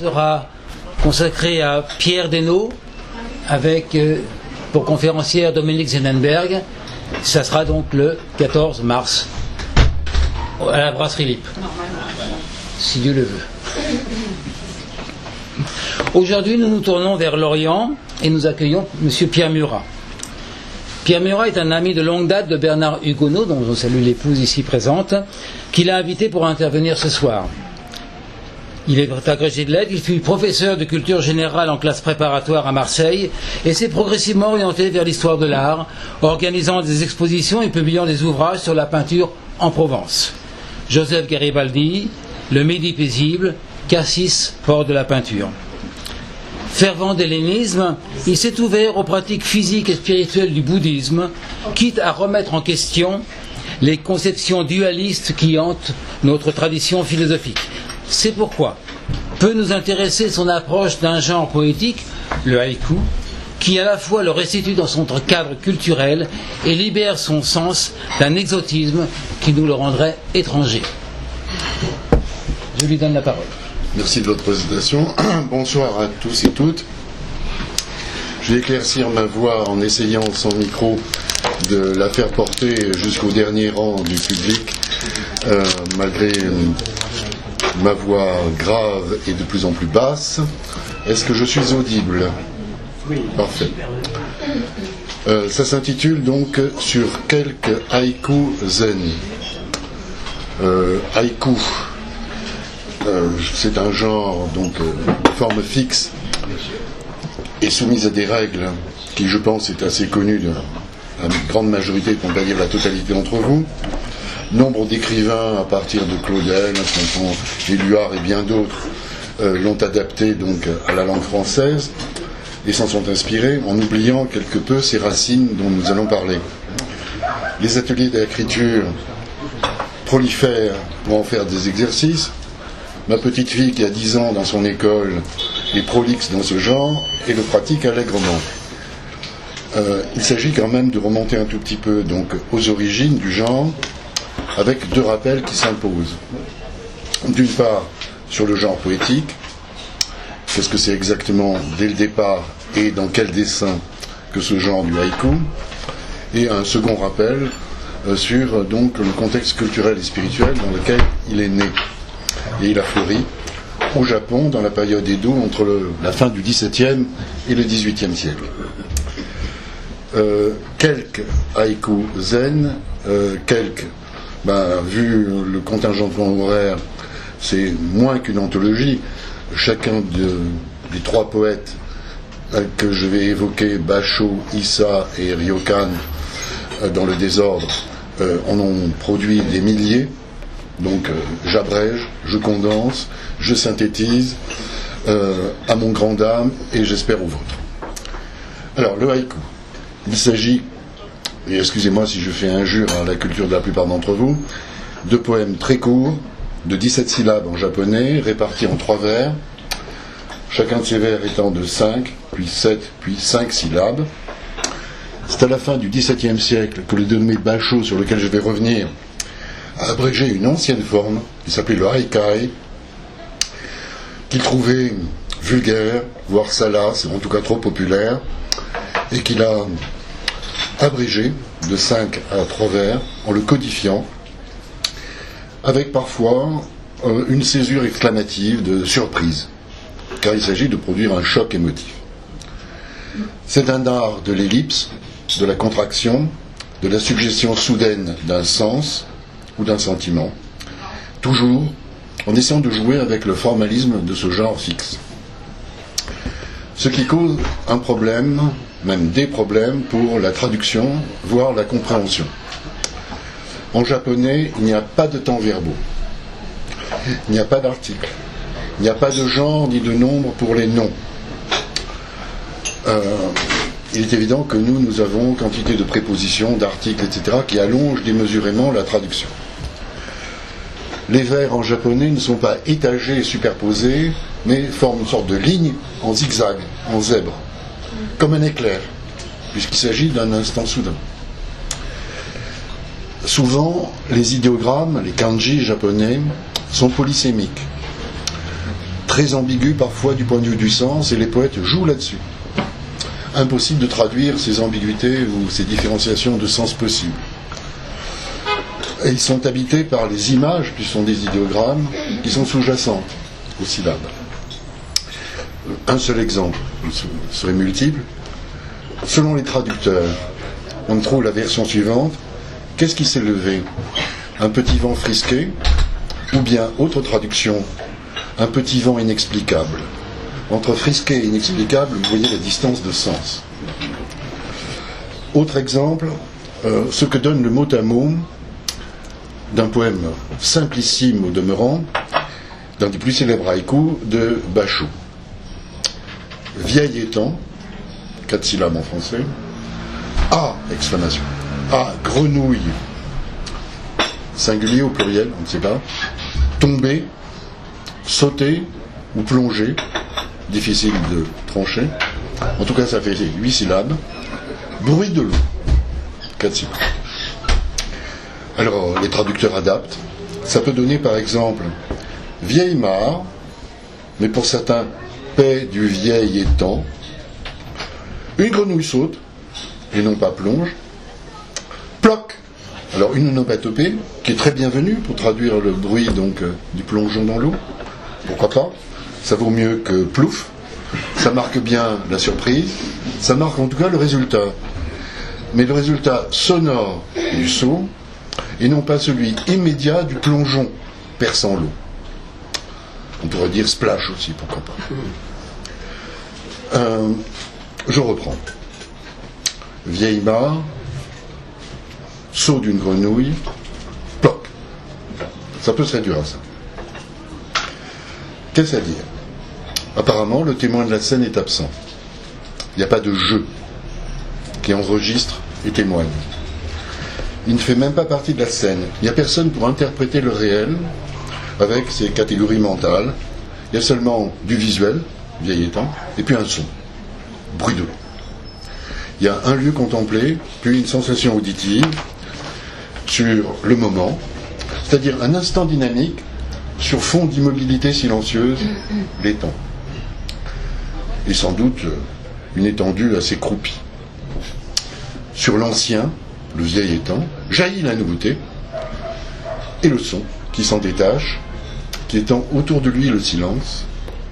sera consacré à Pierre Desnaux, avec pour conférencière Dominique Zenenberg. Ça sera donc le 14 mars à la brasserie Lippe, si Dieu le veut. Aujourd'hui, nous nous tournons vers l'Orient et nous accueillons M. Pierre Murat. Pierre Murat est un ami de longue date de Bernard Huguenot, dont je salue l'épouse ici présente, qui l'a invité pour intervenir ce soir. Il est agrégé de lettres, il fut professeur de culture générale en classe préparatoire à Marseille et s'est progressivement orienté vers l'histoire de l'art, organisant des expositions et publiant des ouvrages sur la peinture en Provence. Joseph Garibaldi, Le Midi paisible, Cassis, port de la peinture. Fervent d'hellénisme, il s'est ouvert aux pratiques physiques et spirituelles du bouddhisme, quitte à remettre en question les conceptions dualistes qui hantent notre tradition philosophique. C'est pourquoi peut nous intéresser son approche d'un genre poétique, le haïku, qui à la fois le restitue dans son cadre culturel et libère son sens d'un exotisme qui nous le rendrait étranger. Je lui donne la parole. Merci de votre présentation. Bonsoir à tous et toutes. Je vais éclaircir ma voix en essayant sans micro de la faire porter jusqu'au dernier rang du public, malgré ma voix grave et de plus en plus basse. Est-ce que je suis audible? Oui. Parfait. Ça s'intitule donc sur quelques haïkus zen. Haïku, c'est un genre donc de forme fixe et soumise à des règles qui, je pense, est assez connue de la grande majorité, pour ne pas dire la totalité d'entre vous. Nombre d'écrivains, à partir de Claudel, Éluard et bien d'autres, l'ont adapté donc à la langue française et s'en sont inspirés en oubliant quelque peu ces racines dont nous allons parler. Les ateliers d'écriture prolifèrent pour en faire des exercices. Ma petite fille qui a 10 ans dans son école est prolixe dans ce genre et le pratique allègrement. Il s'agit quand même de remonter un tout petit peu donc aux origines du genre, avec deux rappels qui s'imposent. D'une part, sur le genre poétique, qu'est-ce que c'est exactement dès le départ et dans quel dessin que ce genre du haïku, et un second rappel sur donc le contexte culturel et spirituel dans lequel il est né. Et il a fleuri au Japon dans la période Edo entre la fin du XVIIe et le XVIIIe siècle. Quelques haïkus zen, vu le contingent horaire, c'est moins qu'une anthologie. Chacun des trois poètes que je vais évoquer, Basho, Issa et Ryokan, dans le désordre, en ont produit des milliers. Donc j'abrège, je condense, je synthétise à mon grand dam et j'espère au vôtre. Alors le haïku, il s'agit, et excusez-moi si je fais injure à la culture de la plupart d'entre vous, de poèmes très courts, de 17 syllabes en japonais, répartis en 3 vers, chacun de ces vers étant de 5, puis 7, puis 5 syllabes. C'est à la fin du XVIIe siècle que le dénommé Basho, sur lequel je vais revenir, a abrégé une ancienne forme qui s'appelait le haikai, qu'il trouvait vulgaire, voire salace, en tout cas trop populaire, et qu'il a abrégé de 5 à 3 vers en le codifiant, avec parfois une césure exclamative de surprise, car il s'agit de produire un choc émotif. C'est un art de l'ellipse, de la contraction, de la suggestion soudaine d'un sens ou d'un sentiment, toujours en essayant de jouer avec le formalisme de ce genre fixe. Ce qui cause un problème, même des problèmes, pour la traduction, voire la compréhension. En japonais, il n'y a pas de temps verbaux, il n'y a pas d'article, il n'y a pas de genre ni de nombre pour les noms. Il est évident que nous avons quantité de prépositions, d'articles, etc., qui allongent démesurément la traduction. Les vers en japonais ne sont pas étagés et superposés, mais forment une sorte de ligne en zigzag, en zèbre, comme un éclair, puisqu'il s'agit d'un instant soudain. Souvent, les idéogrammes, les kanji japonais, sont polysémiques. très ambigu parfois du point de vue du sens, et les poètes jouent là-dessus. Impossible de traduire ces ambiguïtés ou ces différenciations de sens possibles. Et ils sont habités par les images, qui sont des idéogrammes, qui sont sous-jacentes aux syllabes. Un seul exemple, ce serait multiple. Selon les traducteurs, on trouve la version suivante. Qu'est-ce qui s'est levé? Un petit vent frisqué? Ou bien, autre traduction, un petit vent inexplicable. Entre frisqué et inexplicable, vous voyez la distance de sens. Autre exemple, ce que donne le mot à mot d'un poème simplissime au demeurant, d'un des plus célèbres haïkus de Bachot. Vieil étang, 4 syllabes en français, A, exclamation, A, grenouille, singulier ou pluriel, on ne sait pas, tomber, sauter ou plonger, difficile de trancher, en tout cas ça fait 8 syllabes, bruit de l'eau, 4 syllabes. Alors les traducteurs adaptent, ça peut donner par exemple vieille mare, mais pour certains paix du vieil étang, une grenouille saute, et non pas plonge, ploc. Alors une onomatopée qui est très bienvenue pour traduire le bruit donc du plongeon dans l'eau, pourquoi pas, ça vaut mieux que plouf, ça marque bien la surprise, ça marque en tout cas le résultat, mais le résultat sonore du saut, et non pas celui immédiat du plongeon perçant l'eau. On pourrait dire splash aussi, pourquoi pas. Je reprends. Vieille mare, saut d'une grenouille, ploc. Ça peut se réduire à ça. Qu'est-ce à dire? Apparemment, le témoin de la scène est absent. Il n'y a pas de jeu qui enregistre et témoigne. Il ne fait même pas partie de la scène. Il n'y a personne pour interpréter le réel avec ses catégories mentales. Il y a seulement du visuel, vieil étang, et puis un son, bruit de l'eau. Il y a un lieu contemplé, puis une sensation auditive sur le moment, c'est-à-dire un instant dynamique sur fond d'immobilité silencieuse, l'étang. Et sans doute une étendue assez croupie. Sur l'ancien, le vieil étang, jaillit la nouveauté et le son qui s'en détache, qui étend autour de lui le silence,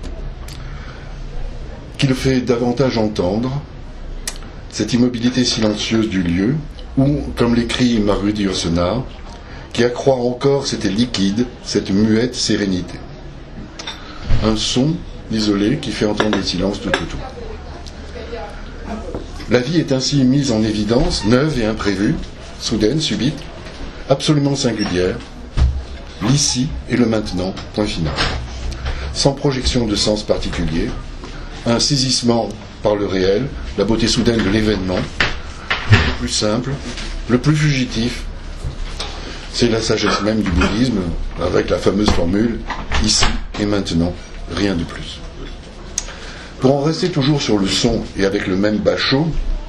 qui le fait davantage entendre, cette immobilité silencieuse du lieu, ou, comme l'écrit Marguerite Yourcenar, qui accroît encore cette liquide, cette muette sérénité. Un son isolé qui fait entendre les silences tout autour. La vie est ainsi mise en évidence, neuve et imprévue, soudaine, subite, absolument singulière, l'ici et le maintenant, point final. Sans projection de sens particulier, un saisissement par le réel, la beauté soudaine de l'événement, le plus simple, le plus fugitif. C'est la sagesse même du bouddhisme, avec la fameuse formule « ici et maintenant, rien de plus ». Pour en rester toujours sur le son et avec le même Bachot,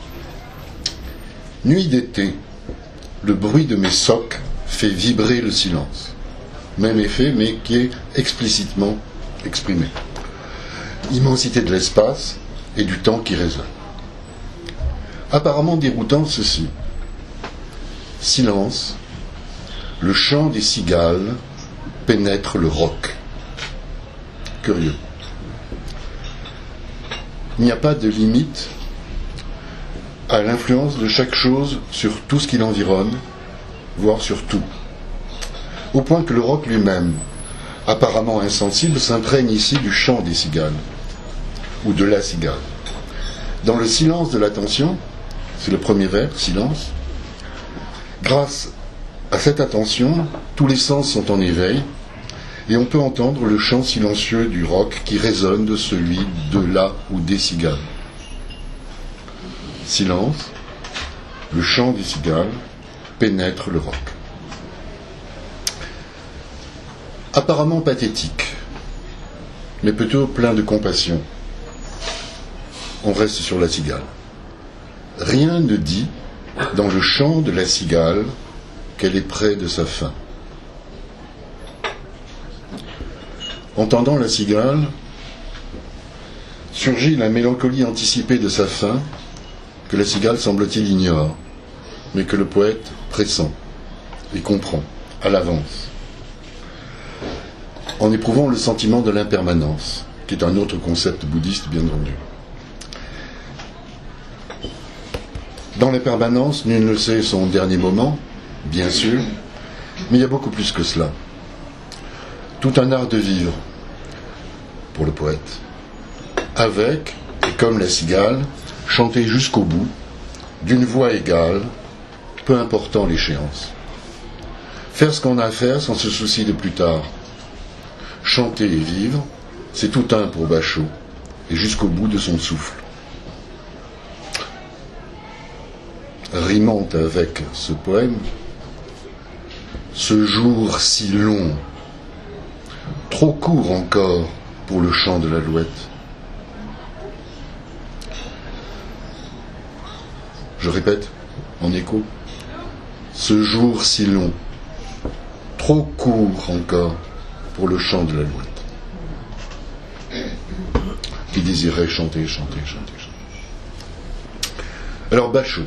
nuit d'été, le bruit de mes socs fait vibrer le silence. Même effet, mais qui est explicitement exprimé. Immensité de l'espace et du temps qui résonne. Apparemment déroutant ceci. Silence, le chant des cigales pénètre le roc. Curieux. Il n'y a pas de limite à l'influence de chaque chose sur tout ce qui l'environne, voire sur tout. Au point que le roc lui-même, apparemment insensible, s'imprègne ici du chant des cigales, ou de la cigale. Dans le silence de l'attention, c'est le premier vers, silence, grâce à cette attention, tous les sens sont en éveil, et on peut entendre le chant silencieux du roc qui résonne de celui de la ou des cigales. Silence, le chant des cigales pénètre le roc. Apparemment pathétique, mais plutôt plein de compassion. On reste sur la cigale. Rien ne dit, dans le chant de la cigale, qu'elle est près de sa fin. Entendant la cigale, surgit la mélancolie anticipée de sa fin, que la cigale, semble-t-il, ignore, mais que le poète pressent et comprend à l'avance, en éprouvant le sentiment de l'impermanence, qui est un autre concept bouddhiste, bien entendu. Dans l'impermanence, nul ne sait son dernier moment, bien sûr, mais il y a beaucoup plus que cela. Tout un art de vivre, pour le poète, avec, et comme la cigale, chanter jusqu'au bout, d'une voix égale, peu important l'échéance. Faire ce qu'on a à faire sans se soucier de plus tard. Chanter et vivre, c'est tout un pour Bachot, et jusqu'au bout de son souffle. Rimant avec ce poème, ce jour si long, trop court encore pour le chant de l'alouette. Je répète, en écho, ce jour si long, trop court encore pour le chant de l'alouette. Qui désirait chanter, chanter, chanter, chanter. Alors Bachot,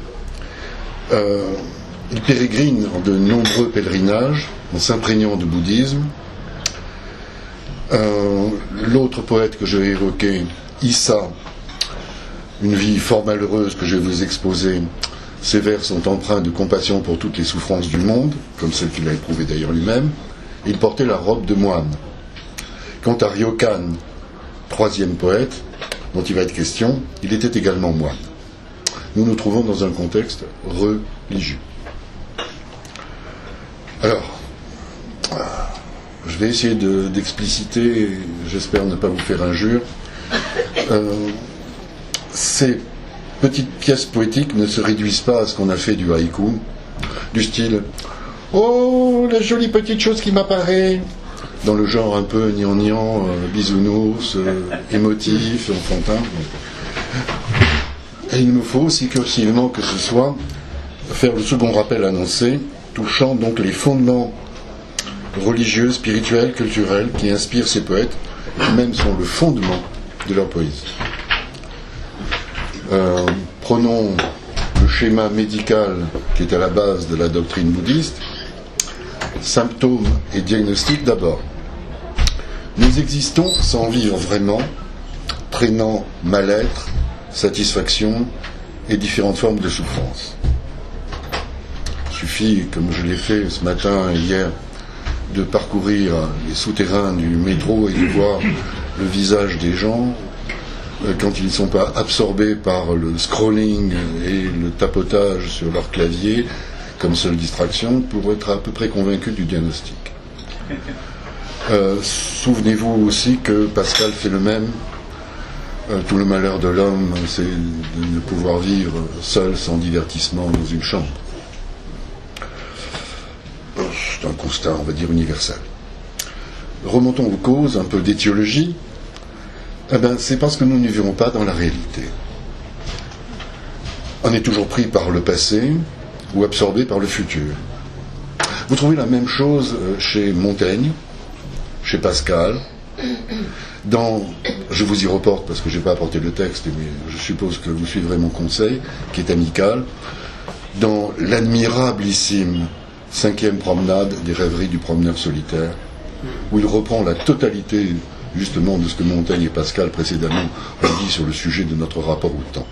il pérégrine en de nombreux pèlerinages, en s'imprégnant de bouddhisme. L'autre poète que je vais évoquer, Issa, une vie fort malheureuse que je vais vous exposer, ses vers sont empreints de compassion pour toutes les souffrances du monde, comme celle qu'il a éprouvée d'ailleurs lui-même. Il portait la robe de moine. Quant à Ryokan, troisième poète, dont il va être question, il était également moine. Nous nous trouvons dans un contexte religieux. Alors, je vais essayer d'expliciter, j'espère ne pas vous faire injure. Ces petites pièces poétiques ne se réduisent pas à ce qu'on a fait du haïku, du style « Oh, la jolie petite chose qui m'apparaît !» dans le genre un peu gnangnan, bisounours, émotif, enfantin. Et il me faut aussi cursivement que ce soit faire le second rappel annoncé, touchant donc les fondements religieux, spirituels, culturels qui inspirent ces poètes, qui même sont le fondement de leur poésie. Prenons le schéma médical qui est à la base de la doctrine bouddhiste. Symptômes et diagnostics d'abord. Nous existons sans vivre vraiment, traînant mal-être, satisfaction et différentes formes de souffrance. Il suffit, comme je l'ai fait ce matin et hier, de parcourir les souterrains du métro et de voir le visage des gens quand ils ne sont pas absorbés par le scrolling et le tapotage sur leur clavier comme seule distraction pour être à peu près convaincus du diagnostic. Souvenez-vous aussi que Pascal fait le même. Tout le malheur de l'homme, c'est de ne pouvoir vivre seul, sans divertissement, dans une chambre. C'est un constat, on va dire, universel. Remontons aux causes, un peu d'étiologie. C'est parce que nous ne vivons pas dans la réalité. On est toujours pris par le passé ou absorbé par le futur. Vous trouvez la même chose chez Montaigne, chez Pascal, je vous y reporte parce que je n'ai pas apporté le texte, mais je suppose que vous suivrez mon conseil, qui est amical, dans l'admirablissime 5e promenade des rêveries du promeneur solitaire, où il reprend la totalité justement de ce que Montaigne et Pascal précédemment ont dit sur le sujet de notre rapport au temps.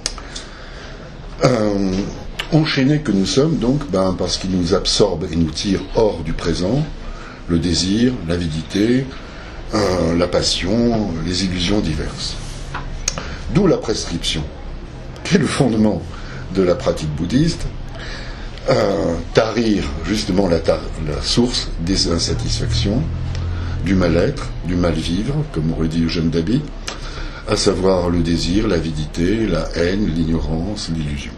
Enchaînés que nous sommes donc, parce qu'il nous absorbe et nous tire hors du présent, le désir, l'avidité, la passion, les illusions diverses. D'où la prescription, qui est le fondement de la pratique bouddhiste, tarir justement la source des insatisfactions, du mal-être, du mal-vivre, comme aurait dit Eugène Dabi, à savoir le désir, l'avidité, la haine, l'ignorance, l'illusion.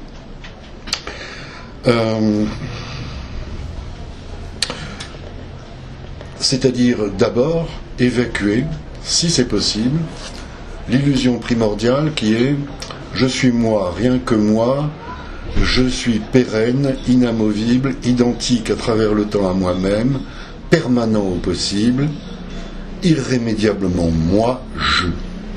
C'est-à-dire d'abord évacuer, si c'est possible, l'illusion primordiale qui est « je suis moi, rien que moi, je suis pérenne, inamovible, identique à travers le temps à moi-même, permanent au possible, irrémédiablement moi, je.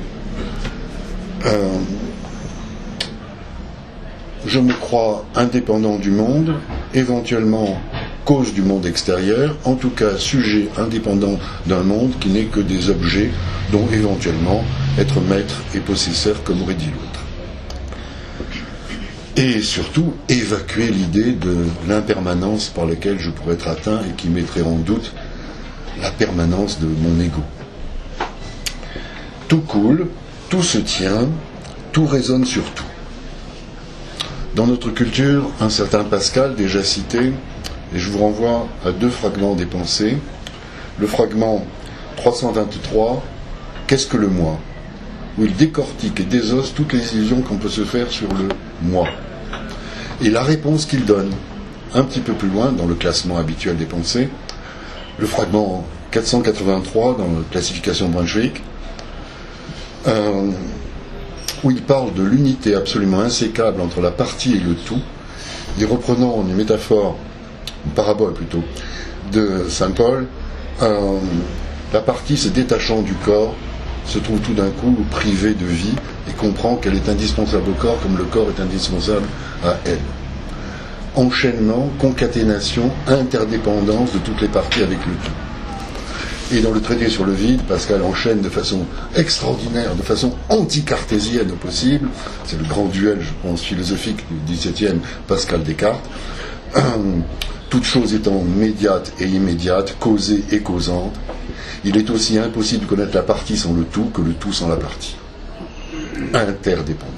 Je me crois indépendant du monde, éventuellement cause du monde extérieur, en tout cas sujet indépendant d'un monde qui n'est que des objets dont éventuellement être maître et possesseur, comme aurait dit l'autre. Et surtout, évacuer l'idée de l'impermanence par laquelle je pourrais être atteint et qui mettrait en doute la permanence de mon ego. Tout coule, tout se tient, tout résonne sur tout. Dans notre culture, un certain Pascal, déjà cité, et je vous renvoie à 2 fragments des pensées. Le fragment 323, qu'est-ce que le moi? Où il décortique et désosse toutes les illusions qu'on peut se faire sur le moi. Et la réponse qu'il donne, un petit peu plus loin, dans le classement habituel des pensées, le fragment 483, dans la classification Brunswick, où il parle de l'unité absolument insécable entre la partie et le tout, et reprenant une métaphore, une parabole plutôt, de saint Paul, la partie se détachant du corps se trouve tout d'un coup privée de vie et comprend qu'elle est indispensable au corps comme le corps est indispensable à elle. Enchaînement, concaténation, interdépendance de toutes les parties avec le tout. Et dans le traité sur le vide, Pascal enchaîne de façon extraordinaire, de façon anti-cartésienne au possible. C'est le grand duel, je pense, philosophique du XVIIe, Pascal-Descartes. Toute chose étant médiate et immédiate, causée et causante, il est aussi impossible de connaître la partie sans le tout que le tout sans la partie. Interdépendance.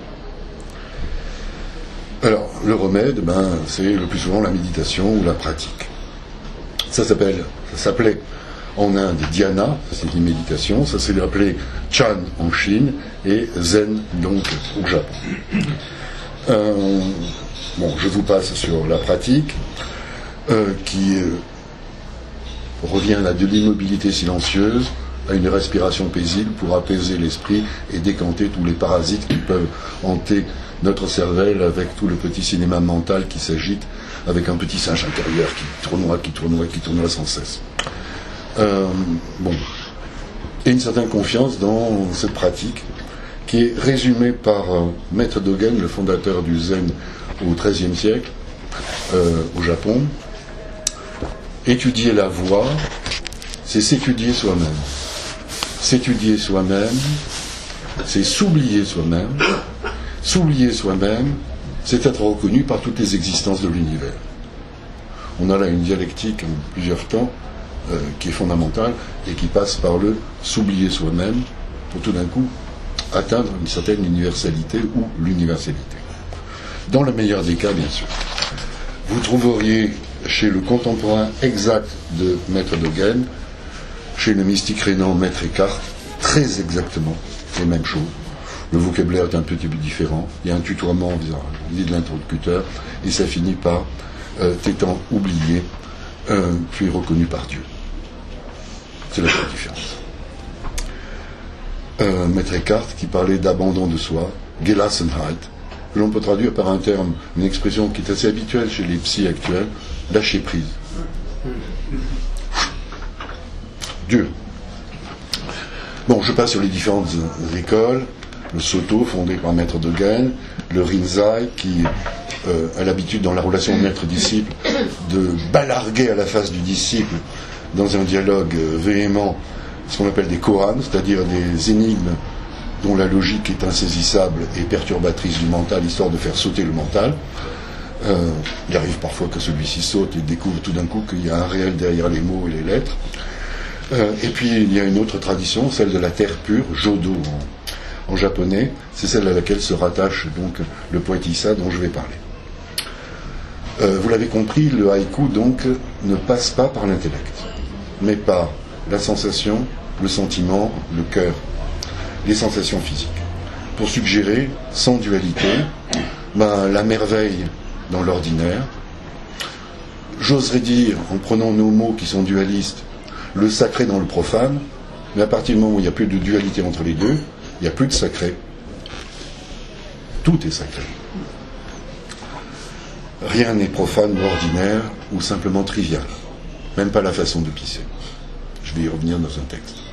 Alors, le remède, c'est le plus souvent la méditation ou la pratique. Ça s'appelait en Inde dhyana, c'est une méditation, ça s'est appelé Chan en Chine et Zen donc au Japon. Je vous passe sur la pratique qui revient à de l'immobilité silencieuse, à une respiration paisible pour apaiser l'esprit et décanter tous les parasites qui peuvent hanter notre cervelle avec tout le petit cinéma mental qui s'agite avec un petit singe intérieur qui tournera sans cesse. Et une certaine confiance dans cette pratique qui est résumée par Maître Dogen, le fondateur du Zen au XIIIe siècle au Japon. Étudier la voie, c'est s'étudier soi-même. S'étudier soi-même, c'est s'oublier soi-même. S'oublier soi-même, c'est être reconnu par toutes les existences de l'univers. On a là une dialectique en plusieurs temps qui est fondamentale et qui passe par le s'oublier soi-même pour tout d'un coup atteindre une certaine universalité ou l'universalité. Dans le meilleur des cas, bien sûr. Vous trouveriez chez le contemporain exact de Maître Dogen, chez le mystique rénan Maître Eckhart, très exactement les mêmes choses. Le vocabulaire est un petit peu différent, il y a un tutoiement vis-à-vis de l'interlocuteur, et ça finit par t'étant oublié, puis reconnu par Dieu. C'est la seule différence. Maître Eckhart qui parlait d'abandon de soi, Gelassenheit, que l'on peut traduire par un terme, une expression qui est assez habituelle chez les psys actuels, lâcher prise. Dur. Je passe sur les différentes écoles. Le Soto, fondé par Maître Dogen, le Rinzai, qui a l'habitude dans la relation maître-disciple de balarguer à la face du disciple dans un dialogue véhément ce qu'on appelle des koans, c'est-à-dire des énigmes dont la logique est insaisissable et perturbatrice du mental, histoire de faire sauter le mental. Il arrive parfois que celui-ci saute et découvre tout d'un coup qu'il y a un réel derrière les mots et les lettres. Et puis il y a une autre tradition, celle de la terre pure, Jodo en japonais, c'est celle à laquelle se rattache donc le poétissa dont je vais parler. Vous l'avez compris, le haïku donc ne passe pas par l'intellect, mais par la sensation, le sentiment, le cœur, les sensations physiques, pour suggérer, sans dualité, la merveille dans l'ordinaire. J'oserais dire, en prenant nos mots qui sont dualistes, le sacré dans le profane, mais à partir du moment où il n'y a plus de dualité entre les deux, il n'y a plus de sacré. Tout est sacré. Rien n'est profane ou ordinaire ou simplement trivial. Même pas la façon de pisser. Je vais y revenir dans un texte.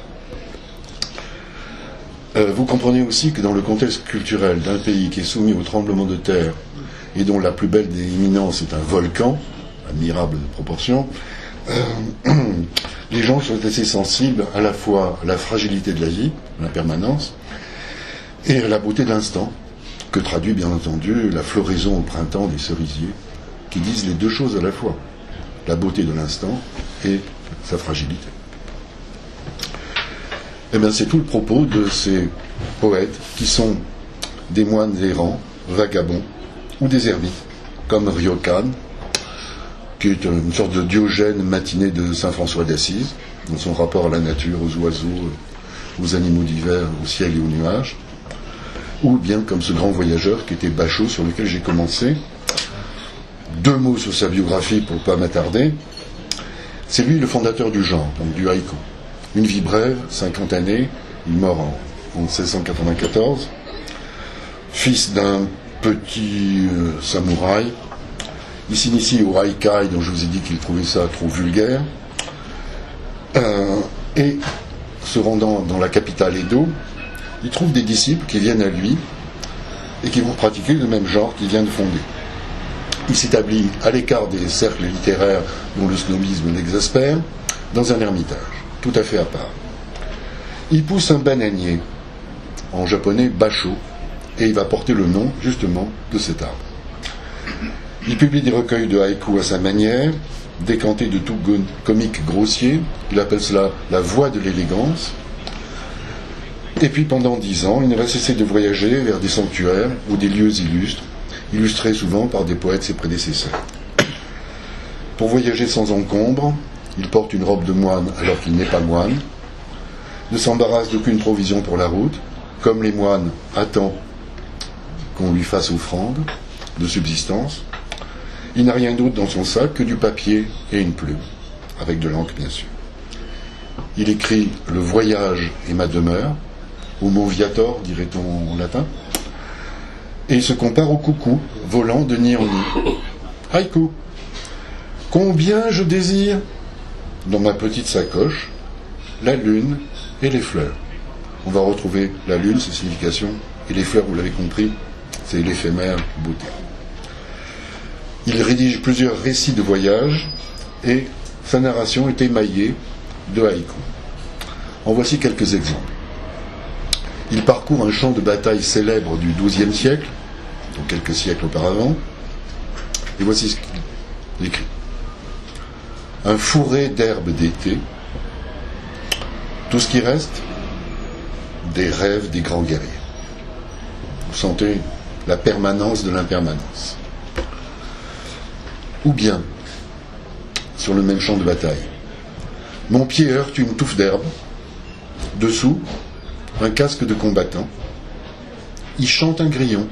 Vous comprenez aussi que dans le contexte culturel d'un pays qui est soumis au tremblement de terre et dont la plus belle des éminences est un volcan, admirable de proportion, les gens sont assez sensibles à la fois à la fragilité de la vie, à la permanence, et à la beauté de l'instant, que traduit bien entendu la floraison au printemps des cerisiers, qui disent les deux choses à la fois, la beauté de l'instant et sa fragilité. Eh bien, c'est tout le propos de ces poètes qui sont des moines errants, vagabonds, ou des ermites, comme Ryokan, qui est une sorte de Diogène matiné de saint François d'Assise, dans son rapport à la nature, aux oiseaux, aux animaux d'hiver, au ciel et aux nuages, ou bien comme ce grand voyageur qui était Bachot, sur lequel j'ai commencé. 2 mots sur sa biographie pour ne pas m'attarder. C'est lui le fondateur du genre, donc du haïku. Une vie brève, 50 années, il est mort en 1694, fils d'un petit samouraï. Il s'initie au haikai, dont je vous ai dit qu'il trouvait ça trop vulgaire, et se rendant dans la capitale Edo, il trouve des disciples qui viennent à lui et qui vont pratiquer le même genre qu'il vient de fonder. Il s'établit à l'écart des cercles littéraires dont le snobisme l'exaspère, dans un ermitage, tout à fait à part. Il pousse un bananier, en japonais Basho, et il va porter le nom, justement, de cet arbre. Il publie des recueils de haïku à sa manière, décanté de tout comique grossier. Il appelle cela la voie de l'élégance. Et puis pendant 10 ans, il ne va cesser de voyager vers des sanctuaires ou des lieux illustres, illustrés souvent par des poètes ses prédécesseurs. Pour voyager sans encombre, il porte une robe de moine alors qu'il n'est pas moine, ne s'embarrasse d'aucune provision pour la route, comme les moines attend qu'on lui fasse offrande de subsistance. Il n'a rien d'autre dans son sac que du papier et une plume, avec de l'encre bien sûr. Il écrit « Le voyage est ma demeure », homo viator, dirait-on en latin, et il se compare au coucou volant de nid en nid. Haïku. Combien je désire, dans ma petite sacoche, la lune et les fleurs. On va retrouver la lune, sa signification, et les fleurs, vous l'avez compris, c'est l'éphémère beauté. Il rédige plusieurs récits de voyage et sa narration est émaillée de haïku. En voici quelques exemples. Il parcourt un champ de bataille célèbre du XIIe siècle, donc quelques siècles auparavant, et voici ce qu'il écrit. Un fourré d'herbes d'été, tout ce qui reste, des rêves des grands guerriers. Vous sentez la permanence de l'impermanence. Ou bien, sur le même champ de bataille, mon pied heurte une touffe d'herbe, dessous, un casque de combattant, il chante un grillon.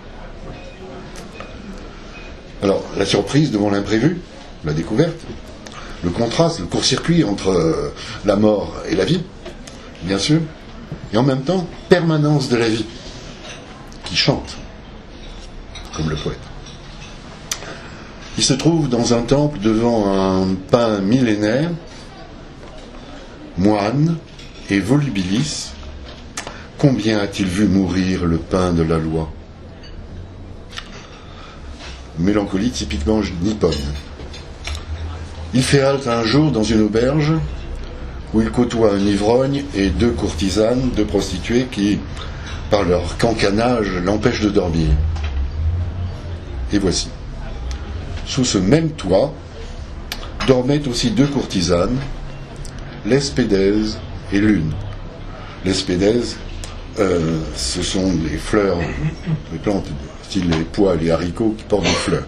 Alors, la surprise devant l'imprévu, la découverte, le contraste, le court-circuit entre la mort et la vie, bien sûr, et en même temps, permanence de la vie, qui chante, comme le poète. Il se trouve dans un temple devant un pin millénaire, moine et volubilis. Combien a-t-il vu mourir le pain de la loi? Mélancolie typiquement nippone. Il fait halte un jour dans une auberge où il côtoie un ivrogne et 2 courtisanes, 2 prostituées qui, par leur cancanage, l'empêchent de dormir. Et voici. Sous ce même toit dormaient aussi 2 courtisanes, l'espédèse et l'une. L'espédèse, ce sont les fleurs, les plantes, style les pois, les haricots, qui portent des fleurs.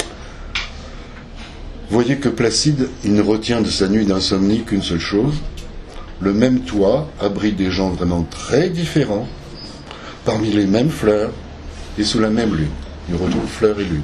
Voyez que Placide, il ne retient de sa nuit d'insomnie qu'une seule chose. Le même toit abrite des gens vraiment très différents, parmi les mêmes fleurs et sous la même lune. Il retrouve fleurs et lune.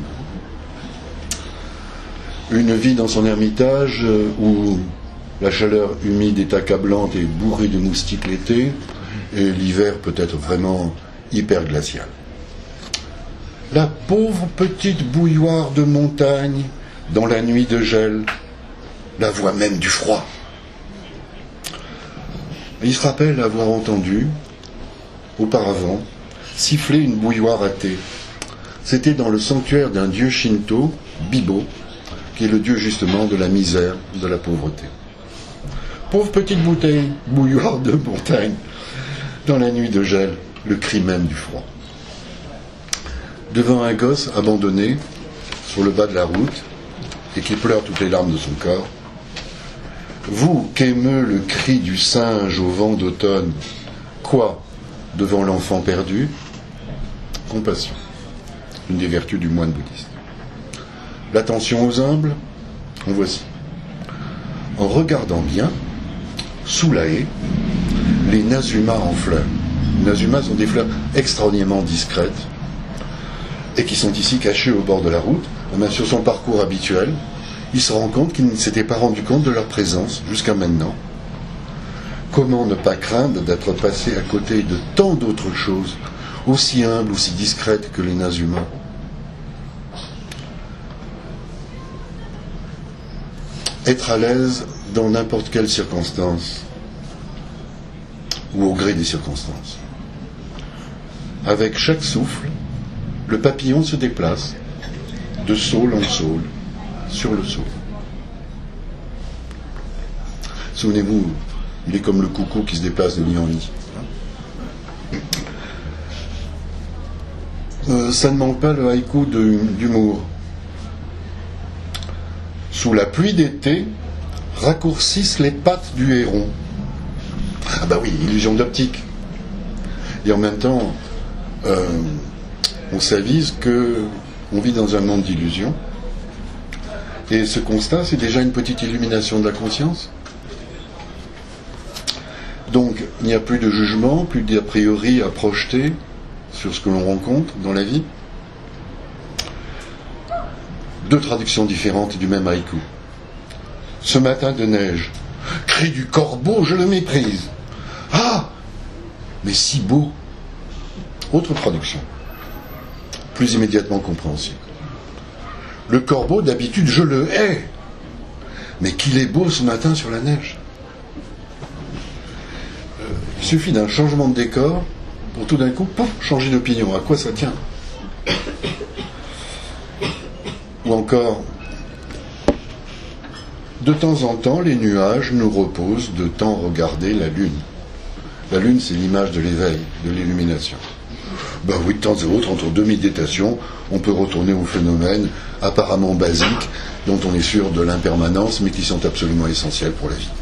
Une vie dans son ermitage où la chaleur humide est accablante et bourrée de moustiques l'été, et l'hiver peut être vraiment hyper glacial. La pauvre petite bouilloire de montagne, dans la nuit de gel, la voix même du froid. Il se rappelle avoir entendu auparavant, sifflait une bouilloire à thé. C'était dans le sanctuaire d'un dieu shinto, Bibo, qui est le dieu justement de la misère, de la pauvreté. Pauvre petite bouteille, bouilloire de montagne, dans la nuit de gel, le cri même du froid. Devant un gosse abandonné, sur le bas de la route, et qui pleure toutes les larmes de son corps, vous qu'émeut le cri du singe au vent d'automne, quoi devant l'enfant perdu? Compassion, une des vertus du moine bouddhiste. L'attention aux humbles, en voici. En regardant bien, sous la haie, les nasumas en fleurs. Les nasumas sont des fleurs extraordinairement discrètes et qui sont ici cachées au bord de la route. Même sur son parcours habituel, il se rend compte qu'il ne s'était pas rendu compte de leur présence jusqu'à maintenant. Comment ne pas craindre d'être passé à côté de tant d'autres choses, aussi humbles, aussi discrètes que les nasumas? Être à l'aise dans n'importe quelle circonstance, ou au gré des circonstances. Avec chaque souffle, le papillon se déplace de saule en saule sur le saule. Souvenez-vous, il est comme le coucou qui se déplace de nid en nid. Ça ne manque pas le haïku d'humour. Sous la pluie d'été, raccourcissent les pattes du héron. Ah bah oui, illusion d'optique. Et en même temps, on s'avise qu'on vit dans un monde d'illusions. Et ce constat, c'est déjà une petite illumination de la conscience. Donc, il n'y a plus de jugement, plus d'a priori à projeter sur ce que l'on rencontre dans la vie. Deux traductions différentes du même haïku. Ce matin de neige, cri du corbeau, je le méprise. Ah, mais si beau. Autre traduction, plus immédiatement compréhensible. Le corbeau, d'habitude, je le hais. Mais qu'il est beau ce matin sur la neige. Il suffit d'un changement de décor pour tout d'un coup, pouf, changer d'opinion. À quoi ça tient? Ou encore, de temps en temps, les nuages nous reposent de tant regarder la lune. La lune, c'est l'image de l'éveil, de l'illumination. Ben oui, de temps à autre, entre deux méditations, on peut retourner aux phénomènes apparemment basiques, dont on est sûr de l'impermanence, mais qui sont absolument essentiels pour la vie.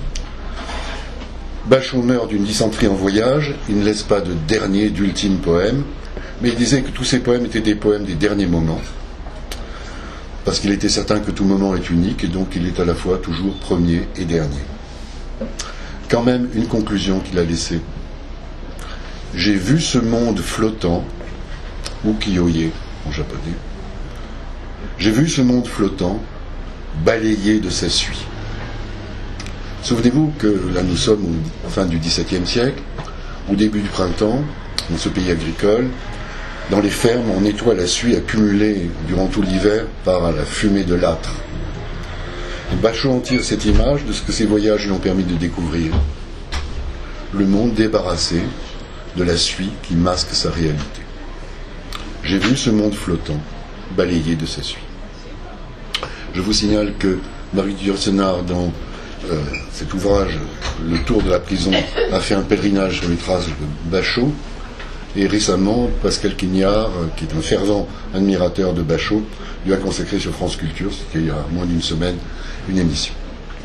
Bachot meurt d'une dysenterie en voyage, il ne laisse pas de dernier, d'ultime poème, mais il disait que tous ces poèmes étaient des poèmes des derniers moments, parce qu'il était certain que tout moment est unique, et donc il est à la fois toujours premier et dernier. Quand même, une conclusion qu'il a laissée. J'ai vu ce monde flottant, ou kiyoye en japonais, j'ai vu ce monde flottant, balayé de sa suie. Souvenez-vous que là nous sommes au fin du XVIIe siècle, au début du printemps, dans ce pays agricole, dans les fermes, on nettoie la suie accumulée durant tout l'hiver par la fumée de l'âtre. Et Bachot en tire cette image de ce que ces voyages lui ont permis de découvrir. Le monde débarrassé de la suie qui masque sa réalité. J'ai vu ce monde flottant, balayé de sa suie. Je vous signale que Marie Yourcenar, dans cet ouvrage, Le Tour de la prison, a fait un pèlerinage sur les traces de Bachot. Et récemment, Pascal Quignard, qui est un fervent admirateur de Bachot, lui a consacré sur France Culture, c'était il y a moins d'une semaine, une émission.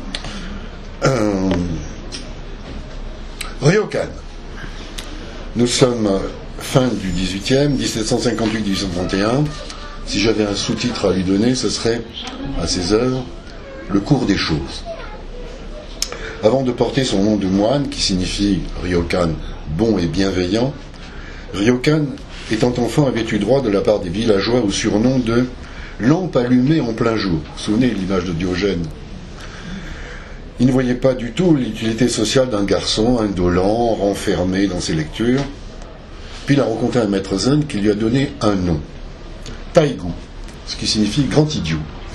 Ryokan. Nous sommes fin du XVIIIe, 1758-1831. Si j'avais un sous-titre à lui donner, ce serait, à ses œuvres, Le cours des choses. Avant de porter son nom de moine, qui signifie Ryokan, bon et bienveillant, Ryokan, étant enfant, avait eu droit de la part des villageois au surnom de lampe allumée en plein jour. Vous vous souvenez de l'image de Diogène? Il ne voyait pas du tout l'utilité sociale d'un garçon indolent, renfermé dans ses lectures. Puis il a rencontré un maître zen qui lui a donné un nom, Taïgu, ce qui signifie grand idiot.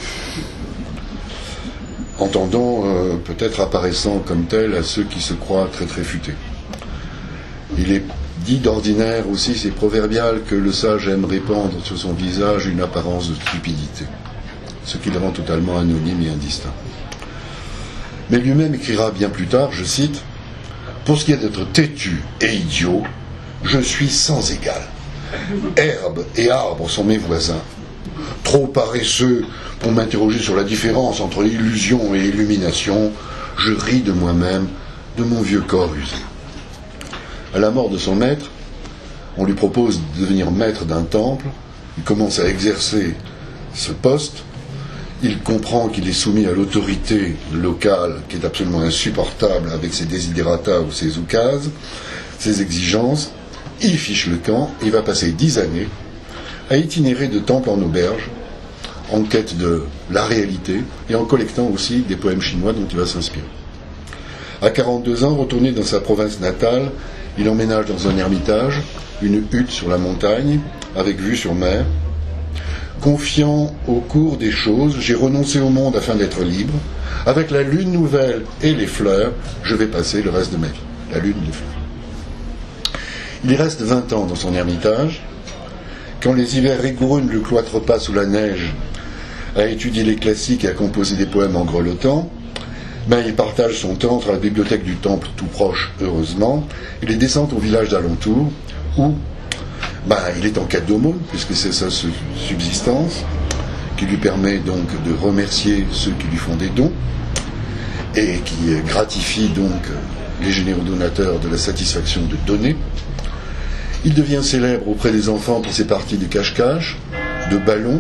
Entendant, peut-être apparaissant comme tel à ceux qui se croient très très futés. Il est Dit d'ordinaire aussi, c'est proverbial que le sage aime répandre sur son visage une apparence de stupidité, ce qui le rend totalement anonyme et indistinct. Mais lui-même écrira bien plus tard, je cite, « Pour ce qui est d'être têtu et idiot, je suis sans égal. Herbe et arbre sont mes voisins. Trop paresseux pour m'interroger sur la différence entre illusion et illumination, je ris de moi-même, de mon vieux corps usé. » À la mort de son maître, on lui propose de devenir maître d'un temple. Il commence à exercer ce poste. Il comprend qu'il est soumis à l'autorité locale qui est absolument insupportable avec ses desiderata ou ses oukases, ses exigences. Il fiche le camp et va passer 10 années à itinérer de temple en auberge en quête de la réalité et en collectant aussi des poèmes chinois dont il va s'inspirer. À 42 ans, retourné dans sa province natale, il emménage dans un ermitage, une hutte sur la montagne, avec vue sur mer. Confiant au cours des choses, j'ai renoncé au monde afin d'être libre. Avec la lune nouvelle et les fleurs, je vais passer le reste de ma vie. La lune et les fleurs. Il y reste 20 ans dans son ermitage. Quand les hivers rigoureux ne le cloîtrent pas sous la neige, à étudier les classiques et à composer des poèmes en grelottant, il partage son temps entre la bibliothèque du temple tout proche, heureusement, et les descentes au village d'alentour, où il est en quête d'aumône, puisque c'est sa subsistance, qui lui permet donc de remercier ceux qui lui font des dons, et qui gratifie donc les généreux donateurs de la satisfaction de donner. Il devient célèbre auprès des enfants pour ses parties de cache-cache, de ballon,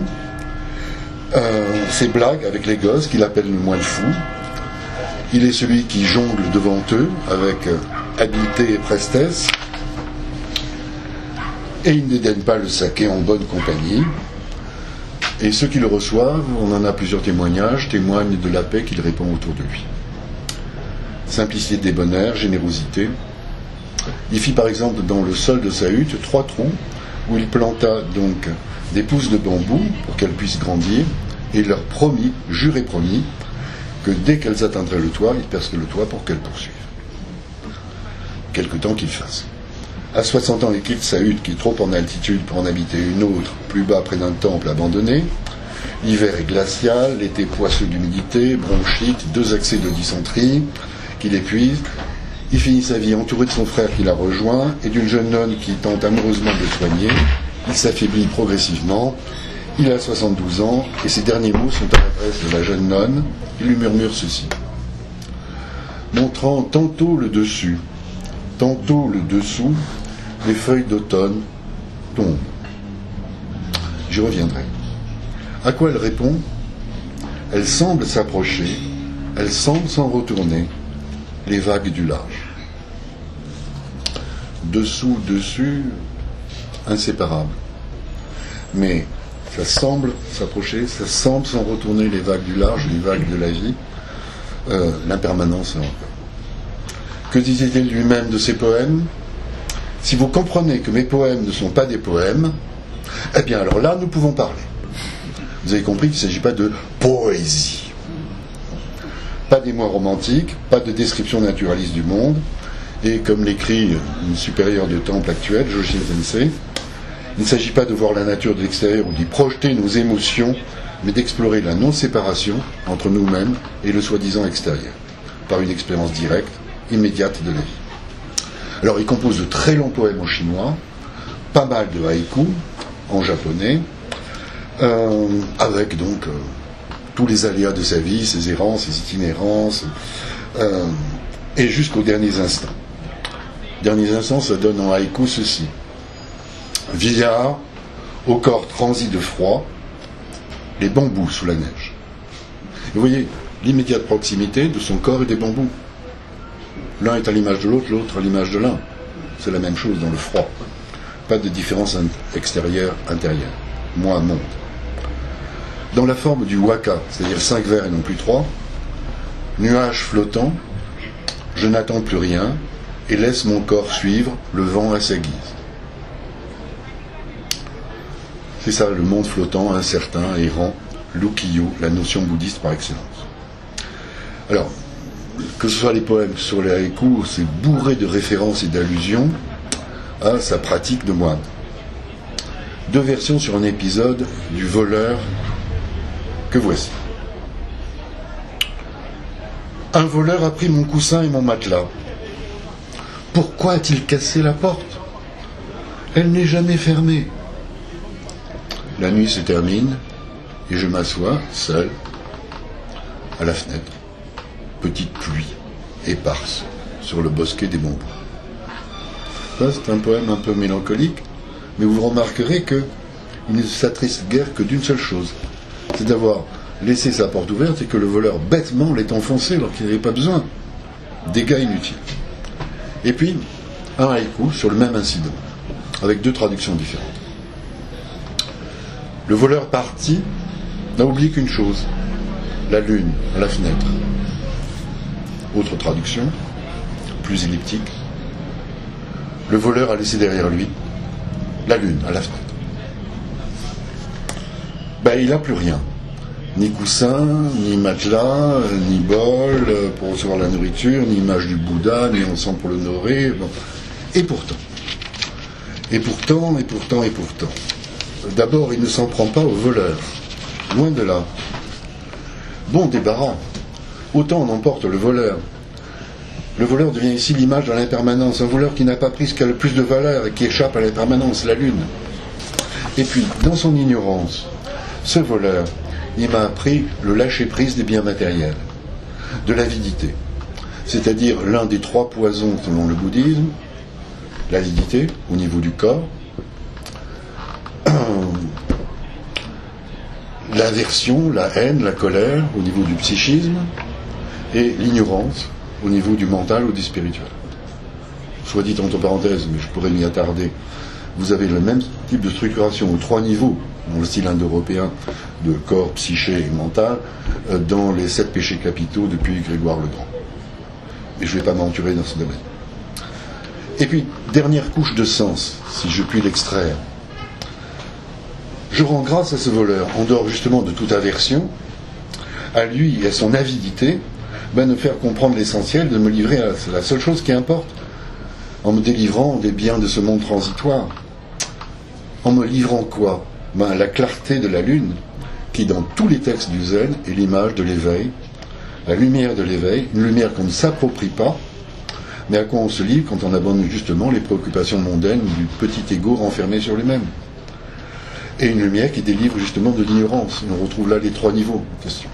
ses blagues avec les gosses qu'il appelle le moine fou. Il est celui qui jongle devant eux avec habileté et prestesse. Et il ne dédaigne pas le saké en bonne compagnie. Et ceux qui le reçoivent, on en a plusieurs témoignages, témoignent de la paix qu'il répand autour de lui. Simplicité, débonnaire, générosité. Il fit par exemple dans le sol de sa hutte 3 trous où il planta donc des pousses de bambou pour qu'elles puissent grandir et leur promis, juré promis, que dès qu'elles atteindraient le toit, il percerait le toit pour qu'elles poursuivent. Quelque temps qu'il fasse. À 60 ans, il quitte sa hutte qui est trop en altitude pour en habiter une autre, plus bas près d'un temple abandonné. L'hiver est glacial, l'été poisseux d'humidité, bronchite, 2 accès de dysenterie qui l'épuisent. Il finit sa vie entouré de son frère qui l'a rejoint et d'une jeune nonne qui tente amoureusement de le soigner. Il s'affaiblit progressivement. Il a 72 ans et ses derniers mots sont à l'adresse de la jeune nonne. Il lui murmure ceci, montrant tantôt le dessus, tantôt le dessous, les feuilles d'automne tombent. J'y reviendrai. À quoi elle répond? Elle semble s'approcher, elle semble s'en retourner, les vagues du large. Dessous, dessus, inséparables. Mais ça semble s'approcher, ça semble s'en retourner, les vagues du large, les vagues de la vie, l'impermanence encore. Que disait-il lui-même de ses poèmes? Si vous comprenez que mes poèmes ne sont pas des poèmes, eh bien alors là, nous pouvons parler. Vous avez compris qu'il ne s'agit pas de poésie. Pas d'émoi romantique, pas de description naturaliste du monde, et comme l'écrit une supérieure de temple actuelle, Joshin Sensei, il ne s'agit pas de voir la nature de l'extérieur ou d'y projeter nos émotions, mais d'explorer la non-séparation entre nous-mêmes et le soi-disant extérieur, par une expérience directe, immédiate de la vie. Alors il compose de très longs poèmes en chinois, pas mal de haïkus en japonais, avec donc tous les aléas de sa vie, ses errances, ses itinérances, et jusqu'aux derniers instants. Derniers instants, ça donne en haïku ceci. Vieillard, au corps transi de froid, les bambous sous la neige. Et vous voyez l'immédiate proximité de son corps et des bambous. L'un est à l'image de l'autre, l'autre à l'image de l'un. C'est la même chose dans le froid. Pas de différence extérieure-intérieure. Moi, monde. Dans la forme du waka, c'est-à-dire 5 vers et non plus 3, nuage flottant, je n'attends plus rien et laisse mon corps suivre le vent à sa guise. C'est ça, le monde flottant, incertain, errant, l'ukiyo, la notion bouddhiste par excellence. Alors, que ce soit les poèmes, que ce soit les haïkus, c'est bourré de références et d'allusions à sa pratique de moine. 2 versions sur un épisode du voleur que voici. Un voleur a pris mon coussin et mon matelas. Pourquoi a-t-il cassé la porte? Elle n'est jamais fermée. La nuit se termine et je m'assois, seul, à la fenêtre. Petite pluie éparse sur le bosquet des bambous. Ça, c'est un poème un peu mélancolique, mais vous remarquerez qu'il ne s'attriste guère que d'une seule chose, c'est d'avoir laissé sa porte ouverte et que le voleur bêtement l'ait enfoncée alors qu'il n'y avait pas besoin. Dégâts inutiles. Et puis, un haïku sur le même incident, avec 2 traductions différentes. Le voleur parti n'a oublié qu'une chose, la lune à la fenêtre. Autre traduction, plus elliptique. Le voleur a laissé derrière lui la lune à la fenêtre. Il n'a plus rien. Ni coussin, ni matelas, ni bol pour recevoir la nourriture, ni image du Bouddha, ni encens pour l'honorer. Bon. Et pourtant. D'abord, il ne s'en prend pas au voleur. Loin de là. Bon débarras. Autant on emporte le voleur. Le voleur devient ici l'image de l'impermanence. Un voleur qui n'a pas pris ce qui a le plus de valeur et qui échappe à l'impermanence, la lune. Et puis, dans son ignorance, ce voleur, il m'a appris le lâcher-prise des biens matériels, de l'avidité. C'est-à-dire l'un des 3 poisons selon le bouddhisme, l'avidité au niveau du corps, l'aversion, la haine, la colère au niveau du psychisme, et l'ignorance au niveau du mental ou du spirituel. Soit dit entre parenthèses, mais je pourrais m'y attarder, vous avez le même type de structuration aux 3 niveaux, dans le style indo-européen, de corps, psyché et mental, dans les 7 péchés capitaux depuis Grégoire le Grand. Et je ne vais pas m'aventurer dans ce domaine. Et puis, dernière couche de sens, si je puis l'extraire. Je rends grâce à ce voleur, en dehors justement de toute aversion, à lui et à son avidité, de faire comprendre l'essentiel, de me livrer à la seule chose qui importe, en me délivrant des biens de ce monde transitoire. En me livrant quoi? La clarté de la lune, qui dans tous les textes du zen est l'image de l'éveil, la lumière de l'éveil, une lumière qu'on ne s'approprie pas, mais à quoi on se livre quand on abandonne justement les préoccupations mondaines du petit égo renfermé sur lui-même. Et une lumière qui délivre justement de l'ignorance. On retrouve là les 3 niveaux en question.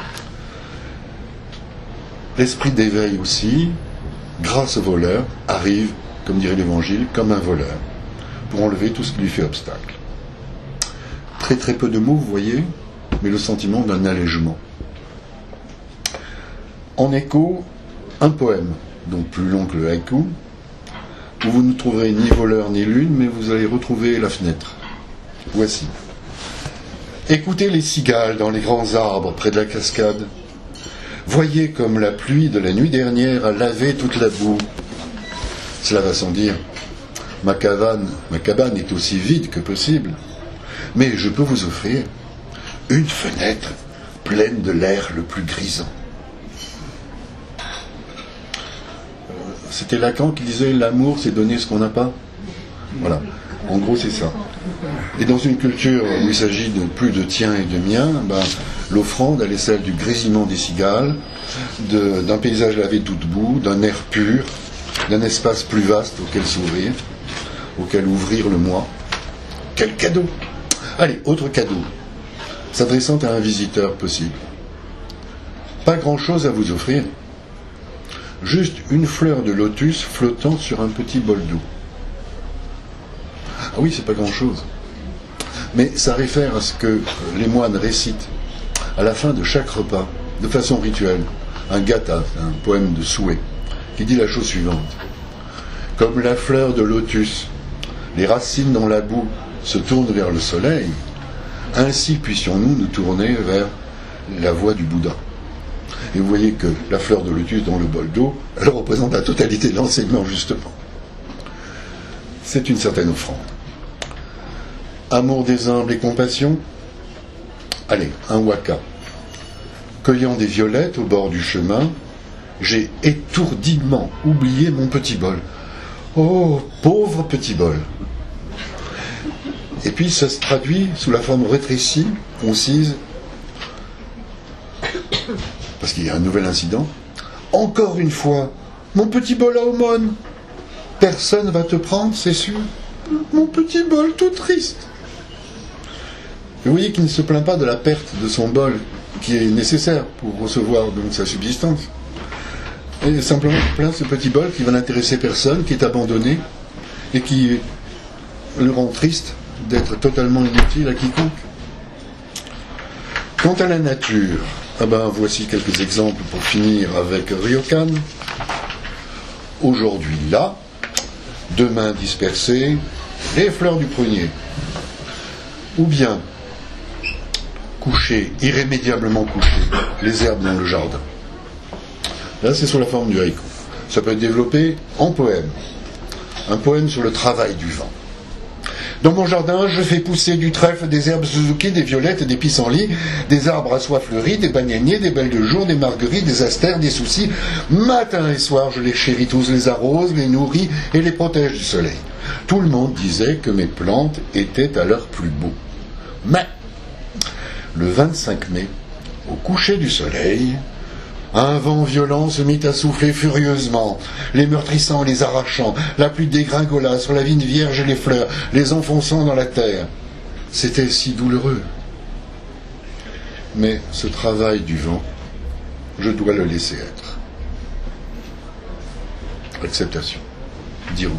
L'esprit d'éveil aussi, grâce au voleur, arrive, comme dirait l'Évangile, comme un voleur, pour enlever tout ce qui lui fait obstacle. Très très peu de mots, vous voyez, mais le sentiment d'un allègement. En écho, un poème, donc plus long que le haïku, où vous ne trouverez ni voleur ni lune, mais vous allez retrouver la fenêtre. Voici. Écoutez les cigales dans les grands arbres près de la cascade. Voyez comme la pluie de la nuit dernière a lavé toute la boue. Cela va sans dire. Ma cabane est aussi vide que possible. Mais je peux vous offrir une fenêtre pleine de l'air le plus grisant. C'était Lacan qui disait l'amour c'est donner ce qu'on n'a pas. Voilà. En gros c'est ça. Et dans une culture où il s'agit de plus de tien et de mien, l'offrande elle est celle du grésillement des cigales, d'un paysage lavé de toute boue, d'un air pur, d'un espace plus vaste auquel s'ouvrir, auquel ouvrir le moi. Quel cadeau! Allez, autre cadeau, s'adressant à un visiteur possible. Pas grand-chose à vous offrir, juste une fleur de lotus flottant sur un petit bol d'eau. Ah oui, c'est pas grand-chose. Mais ça réfère à ce que les moines récitent à la fin de chaque repas, de façon rituelle, un gatha, un poème de souhait, qui dit la chose suivante. Comme la fleur de lotus, les racines dans la boue se tournent vers le soleil, ainsi puissions-nous nous tourner vers la voie du Bouddha. Et vous voyez que la fleur de lotus dans le bol d'eau, elle représente la totalité de l'enseignement, justement. C'est une certaine offrande. Amour des humbles et compassion. Allez, un waka. Cueillant des violettes au bord du chemin, j'ai étourdiment oublié mon petit bol. Oh, pauvre petit bol. Et puis ça se traduit sous la forme rétrécie, concise, parce qu'il y a un nouvel incident. Encore une fois, mon petit bol à aumône. Personne va te prendre, c'est sûr. Mon petit bol tout triste. Vous voyez qu'il ne se plaint pas de la perte de son bol qui est nécessaire pour recevoir donc sa subsistance. Et simplement il plaint ce petit bol qui va n'intéresser personne, qui est abandonné et qui le rend triste d'être totalement inutile à quiconque. Quant à la nature, voici quelques exemples pour finir avec Ryokan. Aujourd'hui là, demain dispersées, les fleurs du prunier. Ou bien coucher, irrémédiablement coucher, les herbes dans le jardin. Là, c'est sous la forme du haïku. Ça peut être développé en poème. Un poème sur le travail du vent. Dans mon jardin, je fais pousser du trèfle, des herbes Suzuki, des violettes, des pissenlits, des arbres à soie fleuris, des bananiers, des belles de jour, des marguerites, des astères, des soucis. Matin et soir, je les chéris tous, les arrose, les nourris et les protège du soleil. Tout le monde disait que mes plantes étaient à leur plus beau. Mais, le 25 mai, au coucher du soleil, un vent violent se mit à souffler furieusement, les meurtrissant, les arrachant, la pluie dégringola sur la vigne vierge et les fleurs, les enfonçant dans la terre. C'était si douloureux. Mais ce travail du vent, je dois le laisser être. Acceptation. Dire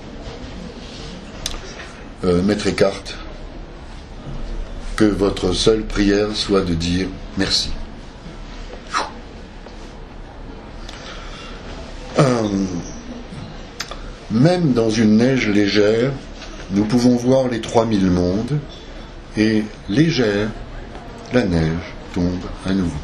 oui. Maître Eckhart, que votre seule prière soit de dire merci. Même dans une neige légère, nous pouvons voir les 3000 mondes, et légère, la neige tombe à nouveau.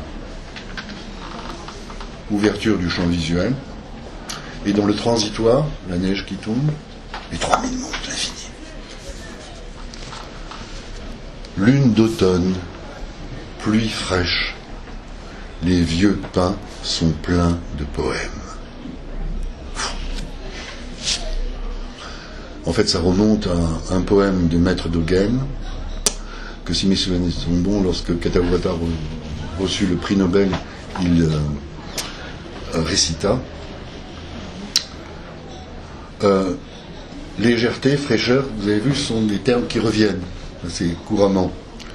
Ouverture du champ visuel, et dans le transitoire, la neige qui tombe, les 3000 mondes infinis. Lune d'automne, pluie fraîche, les vieux pins sont pleins de poèmes. En fait, ça remonte à un poème de Maître Dogen, que si mes souvenirs sont bons, lorsque Katawata reçut le prix Nobel, il récita. Légèreté, fraîcheur, vous avez vu, ce sont des termes qui reviennent assez couramment.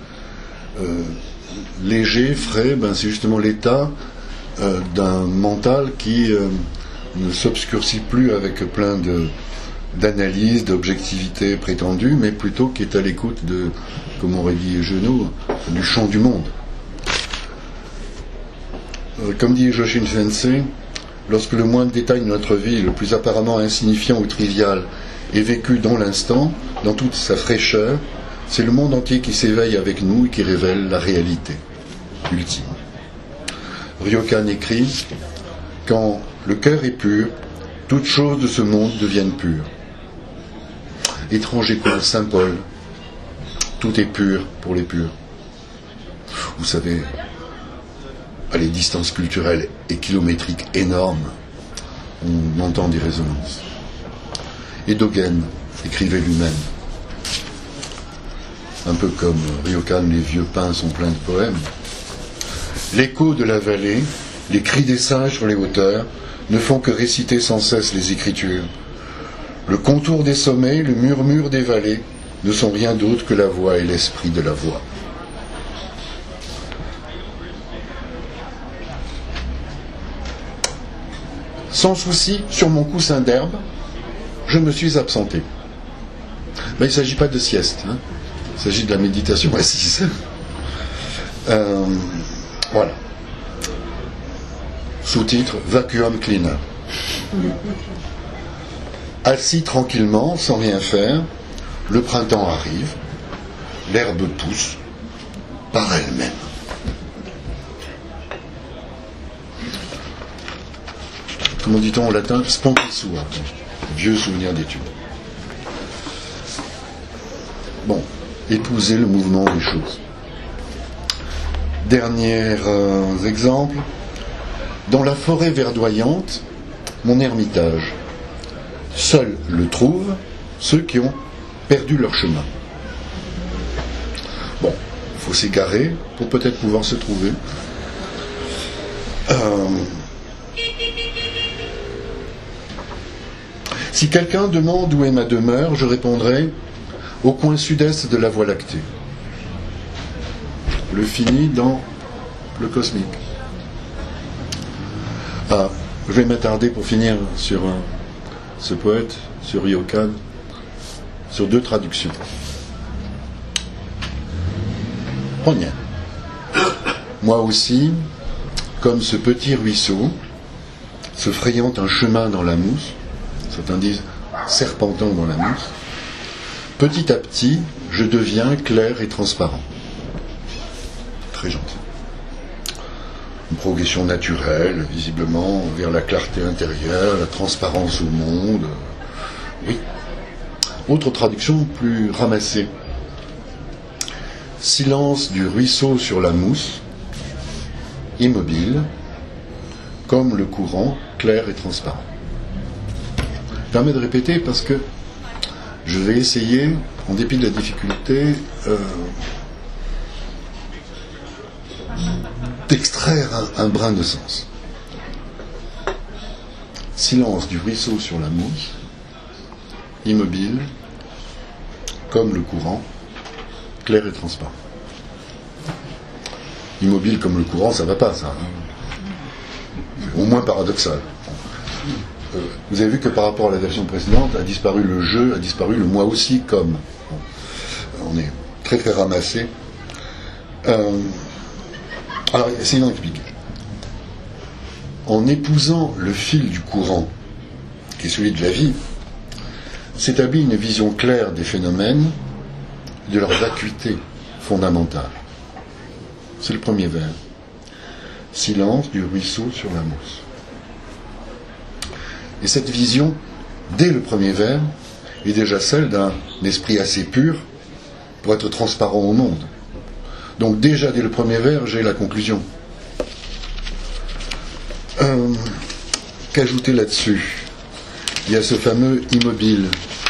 Léger, frais, c'est justement l'état d'un mental qui ne s'obscurcit plus avec plein d'analyse, d'objectivité prétendue, mais plutôt qui est à l'écoute de, comme aurait dit Genot, du chant du monde. Comme dit Joshin Sensei, lorsque le moindre détail de notre vie, le plus apparemment insignifiant ou trivial, est vécu dans l'instant, dans toute sa fraîcheur, c'est le monde entier qui s'éveille avec nous et qui révèle la réalité ultime. Ryokan écrit « Quand le cœur est pur, toutes choses de ce monde deviennent pures. » Étrange écho, Saint Paul, tout est pur pour les purs. Vous savez, à les distances culturelles et kilométriques énormes, on entend des résonances. Et Dogen écrivait lui-même, un peu comme Ryokan, les vieux pins sont pleins de poèmes. L'écho de la vallée, les cris des singes sur les hauteurs, ne font que réciter sans cesse les Écritures. Le contour des sommets, le murmure des vallées ne sont rien d'autre que la voix et l'esprit de la voix. Sans souci, sur mon coussin d'herbe, je me suis absenté. Il ne s'agit pas de sieste, il s'agit de la méditation assise. Voilà. Sous-titre Vacuum Cleaner. Assis tranquillement, sans rien faire, le printemps arrive, l'herbe pousse par elle-même. Comment dit-on en latin? Spontisua, vieux souvenir d'études. Bon, épouser le mouvement des choses. Dernier exemple. Dans la forêt verdoyante, mon ermitage. Seuls le trouvent ceux qui ont perdu leur chemin. Bon, il faut s'égarer pour peut-être pouvoir se trouver. Si quelqu'un demande où est ma demeure, je répondrai au coin sud-est de la Voie lactée. Le fini dans le cosmique. Je vais m'attarder pour finir sur ce poète, sur Ryokan, sur deux traductions. Première. Moi aussi, comme ce petit ruisseau, se frayant un chemin dans la mousse, certains disent serpentant dans la mousse, petit à petit, je deviens clair et transparent. Très gentil. Une progression naturelle, visiblement, vers la clarté intérieure, la transparence au monde. Oui. Autre traduction plus ramassée. Silence du ruisseau sur la mousse, immobile, comme le courant, clair et transparent. Je permets de répéter parce que je vais essayer, en dépit de la difficulté, d'extraire un brin de sens. Silence du ruisseau sur la mousse, immobile, comme le courant, clair et transparent. Immobile comme le courant, ça va pas, ça. C'est au moins paradoxal. Vous avez vu que par rapport à la version précédente, a disparu le je, a disparu le moi aussi comme. On est très très ramassé. Alors, essayons d'expliquer. En épousant le fil du courant, qui est celui de la vie, s'établit une vision claire des phénomènes, de leur vacuité fondamentale. C'est le premier vers. Silence du ruisseau sur la mousse. Et cette vision, dès le premier vers, est déjà celle d'un esprit assez pur pour être transparent au monde. Donc déjà dès le premier vers, j'ai la conclusion. Qu'ajouter là-dessus? Il y a ce fameux immobile.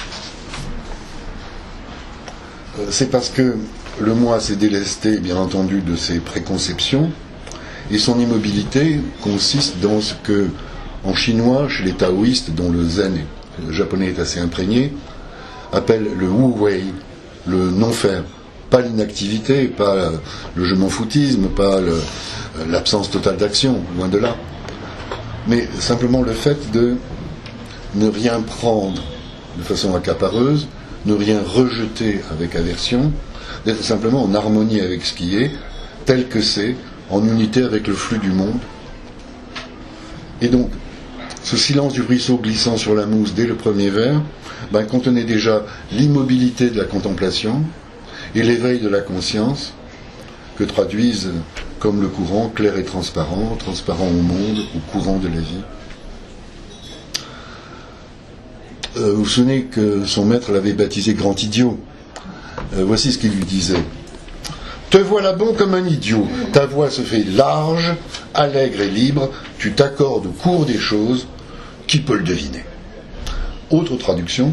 C'est parce que le moi s'est délesté, bien entendu, de ses préconceptions, et son immobilité consiste dans ce que, en chinois, chez les taoïstes, dont le zen, le japonais est assez imprégné, appellent le wu-wei, le non-faire. Pas l'inactivité, pas le je m'en foutisme, pas l'absence totale d'action, loin de là. Mais simplement le fait de ne rien prendre de façon accapareuse, ne rien rejeter avec aversion, d'être simplement en harmonie avec ce qui est, tel que c'est, en unité avec le flux du monde. Et donc, ce silence du ruisseau glissant sur la mousse dès le premier vers, contenait déjà l'immobilité de la contemplation et l'éveil de la conscience que traduisent comme le courant clair et transparent, transparent au monde, au courant de la vie. Vous vous souvenez que son maître l'avait baptisé grand idiot. Voici ce qu'il lui disait. Te voilà bon comme un idiot, ta voix se fait large, allègre et libre, tu t'accordes au cours des choses, qui peut le deviner? Autre traduction.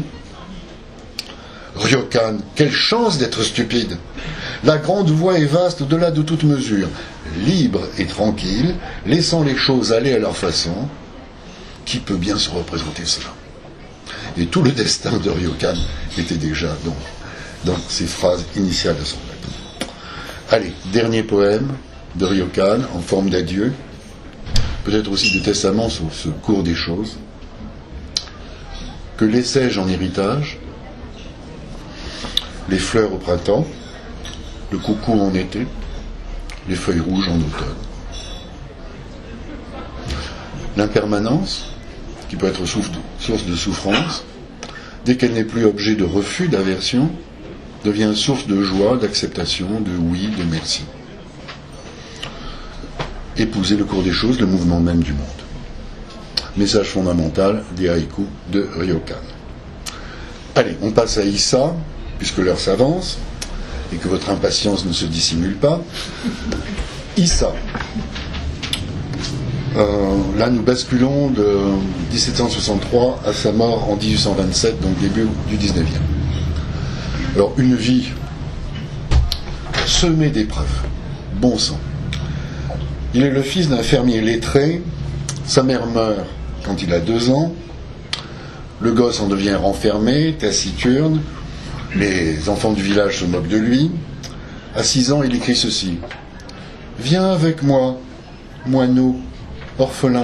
Ryokan, quelle chance d'être stupide! La grande voie est vaste au-delà de toute mesure, libre et tranquille, laissant les choses aller à leur façon. Qui peut bien se représenter cela? Et tout le destin de Ryokan était déjà dans ces phrases initiales de son maître. Allez, dernier poème de Ryokan en forme d'adieu, peut-être aussi de testament sur ce cours des choses. Que laissai-je en héritage? Les fleurs au printemps, le coucou en été, les feuilles rouges en automne. L'impermanence, qui peut être source de souffrance, dès qu'elle n'est plus objet de refus, d'aversion, devient source de joie, d'acceptation, de oui, de merci. Épouser le cours des choses, le mouvement même du monde. Message fondamental des haïkus de Ryokan. Allez, on passe à Issa, puisque l'heure s'avance, et que votre impatience ne se dissimule pas. Issa. Là, nous basculons de 1763 à sa mort en 1827, donc début du 19e. Alors, une vie semée d'épreuves, bon sang. Il est le fils d'un fermier lettré, sa mère meurt quand il a 2 ans, le gosse en devient renfermé, taciturne, les enfants du village se moquent de lui. À 6 ans, il écrit ceci: « Viens avec moi, moineau, orphelin ».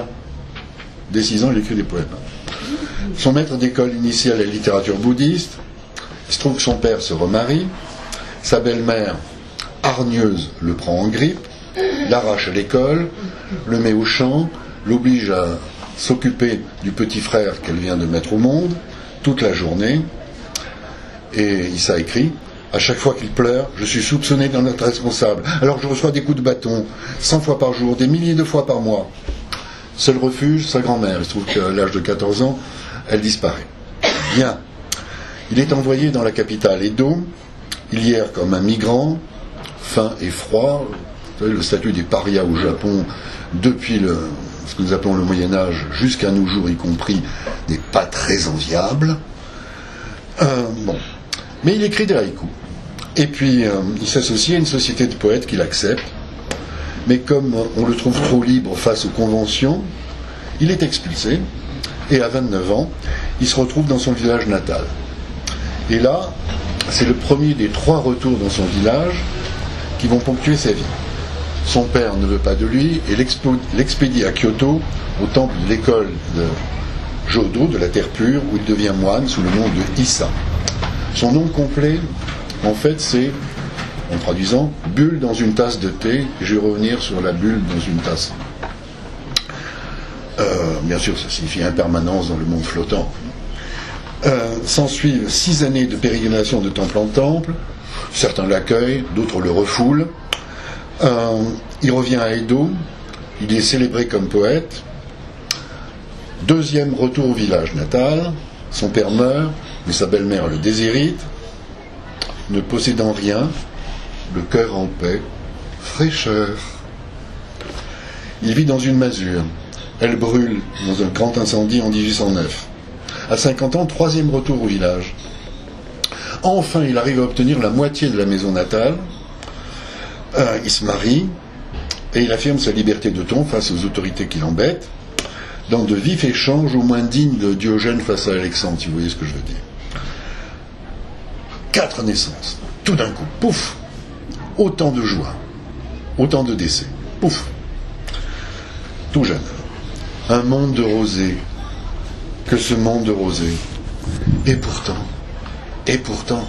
Dès 6 ans, il écrit des poèmes. Son maître d'école initie à la littérature bouddhiste. Il se trouve que son père se remarie. Sa belle-mère, hargneuse, le prend en grippe, l'arrache à l'école, le met au champ, l'oblige à s'occuper du petit frère qu'elle vient de mettre au monde toute la journée. Et Issa écrit: à chaque fois qu'il pleure, je suis soupçonné d'en être responsable. Alors je reçois des coups de bâton, 100 fois par jour, des milliers de fois par mois. Seul refuge, sa grand-mère. Il se trouve qu'à l'âge de 14 ans, elle disparaît. Bien. Il est envoyé dans la capitale Edo. Il y erre comme un migrant, faim et froid. Vous savez, le statut des parias au Japon, depuis ce que nous appelons le Moyen-Âge jusqu'à nos jours y compris, n'est pas très enviable. Bon. Mais il écrit des haïkus. Et puis, il s'associe à une société de poètes qu'il accepte. Mais comme on le trouve trop libre face aux conventions, il est expulsé. Et à 29 ans, il se retrouve dans son village natal. Et là, c'est le premier des 3 retours dans son village qui vont ponctuer sa vie. Son père ne veut pas de lui et l'expédie à Kyoto, au temple de l'école de Jodo, de la terre pure, où il devient moine sous le nom de Issa. Son nom complet, en fait, c'est, en traduisant, bulle dans une tasse de thé. Je vais revenir sur la bulle dans une tasse. Bien sûr, ça signifie impermanence dans le monde flottant. S'ensuivent 6 années de pérégrination de temple en temple. Certains l'accueillent, d'autres le refoulent. Il revient à Edo. Il est célébré comme poète. 2e retour au village natal. Son père meurt, mais sa belle-mère le déshérite. Ne possédant rien, le cœur en paix, fraîcheur. Il vit dans une masure. Elle brûle dans un grand incendie en 1809. À 50 ans, 3e retour au village. Enfin, il arrive à obtenir la moitié de la maison natale. Il se marie et il affirme sa liberté de ton face aux autorités qui l'embêtent, dans de vifs échanges au moins dignes de Diogène face à Alexandre, si vous voyez ce que je veux dire. 4 naissances, tout d'un coup, pouf, autant de joie, autant de décès, pouf, tout jeune. Un monde de rosée, que ce monde de rosée. Et pourtant,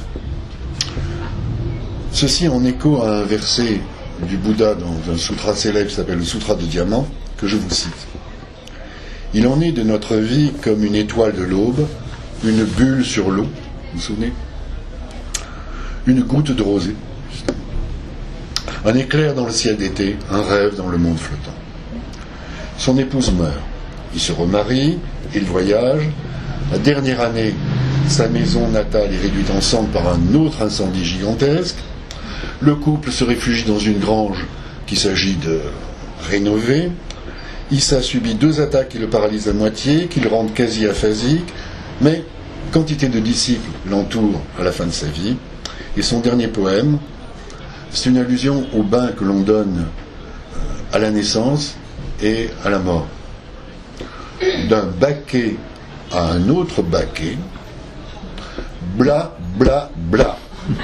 ceci en écho à un verset du Bouddha dans un sutra célèbre qui s'appelle le Sutra de Diamant, que je vous cite. Il en est de notre vie comme une étoile de l'aube, une bulle sur l'eau, vous vous souvenez? Une goutte de rosée, un éclair dans le ciel d'été, un rêve dans le monde flottant. Son épouse meurt, il se remarie, il voyage. La dernière année, sa maison natale est réduite en cendres par un autre incendie gigantesque. Le couple se réfugie dans une grange qu'il s'agit de rénover. Issa subit 2 attaques qui le paralysent à moitié, qui le rendent quasi aphasique, mais quantité de disciples l'entourent à la fin de sa vie. Et son dernier poème, c'est une allusion au bain que l'on donne à la naissance et à la mort. D'un baquet à un autre baquet, bla bla bla.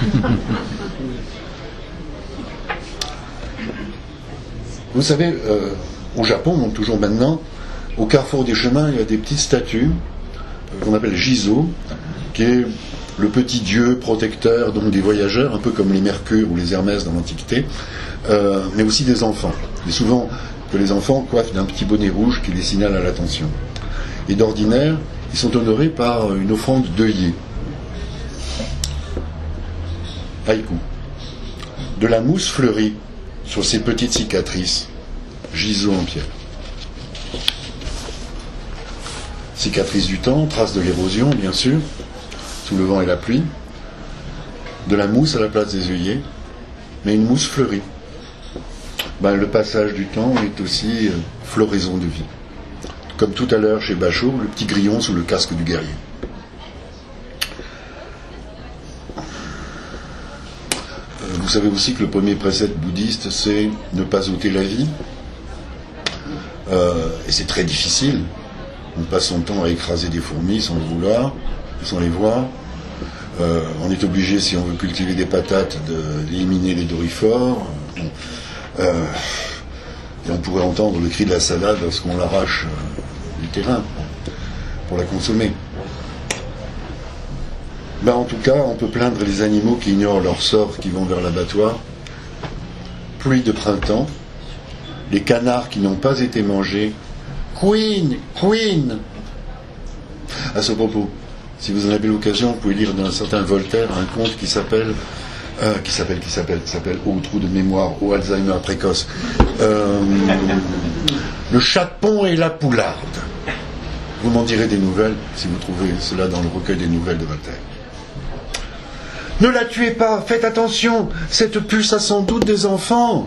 Vous savez, au Japon, donc toujours maintenant, au carrefour des chemins, il y a des petites statues qu'on appelle Jizo, qui est le petit dieu protecteur donc des voyageurs, un peu comme les Mercures ou les Hermès dans l'Antiquité, mais aussi des enfants. Et souvent que les enfants coiffent d'un petit bonnet rouge qui les signale à l'attention. Et d'ordinaire, ils sont honorés par une offrande d'œillet. Haïku. De la mousse fleurie sur ces petites cicatrices, Jizo en pierre. Cicatrices du temps, traces de l'érosion, bien sûr, sous le vent et la pluie. De la mousse à la place des œillets, mais une mousse fleurie. le passage du temps est aussi floraison de vie. Comme tout à l'heure chez Bachot, le petit grillon sous le casque du guerrier. Vous savez aussi que le premier précepte bouddhiste, c'est ne pas ôter la vie. Et c'est très difficile. On passe son temps à écraser des fourmis sans le vouloir, sans les voir. On est obligé, si on veut cultiver des patates, d'éliminer les dorifores. Et on pourrait entendre le cri de la salade lorsqu'on l'arrache du terrain pour la consommer. En tout cas, on peut plaindre les animaux qui ignorent leur sort, qui vont vers l'abattoir. Pluie de printemps, les canards qui n'ont pas été mangés. Queen, Queen. À ce propos, si vous en avez l'occasion, vous pouvez lire d'un certain Voltaire un conte qui s'appelle au trou de mémoire, au Alzheimer précoce. Le chapon et la poularde. Vous m'en direz des nouvelles si vous trouvez cela dans le recueil des nouvelles de Voltaire. Ne la tuez pas, faites attention, cette puce a sans doute des enfants.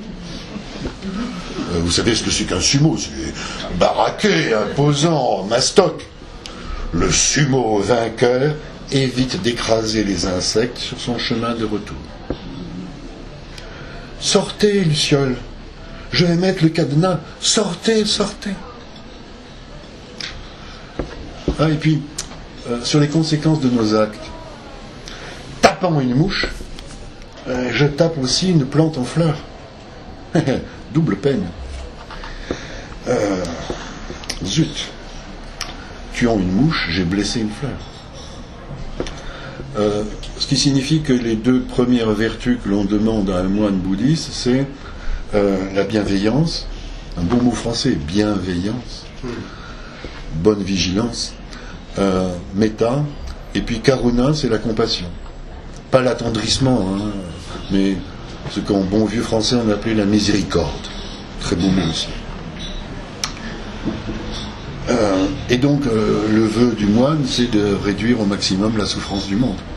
Vous savez ce que c'est qu'un sumo? C'est baraqué, imposant, mastoc. Le sumo vainqueur évite d'écraser les insectes sur son chemin de retour. Sortez, Luciole, je vais mettre le cadenas, sortez, sortez. Et puis, sur les conséquences de nos actes, tapant une mouche, je tape aussi une plante en fleurs. Double peine. Zut. Tuant une mouche, j'ai blessé une fleur. Ce qui signifie que les deux premières vertus que l'on demande à un moine bouddhiste, c'est la bienveillance, un bon mot français, bienveillance, bonne vigilance, metta, et puis karuna, c'est la compassion. Pas l'attendrissement, mais ce qu'en bon vieux français on appelait la miséricorde. Très beau mot aussi. Et donc, le vœu du moine, c'est de réduire au maximum la souffrance du monde.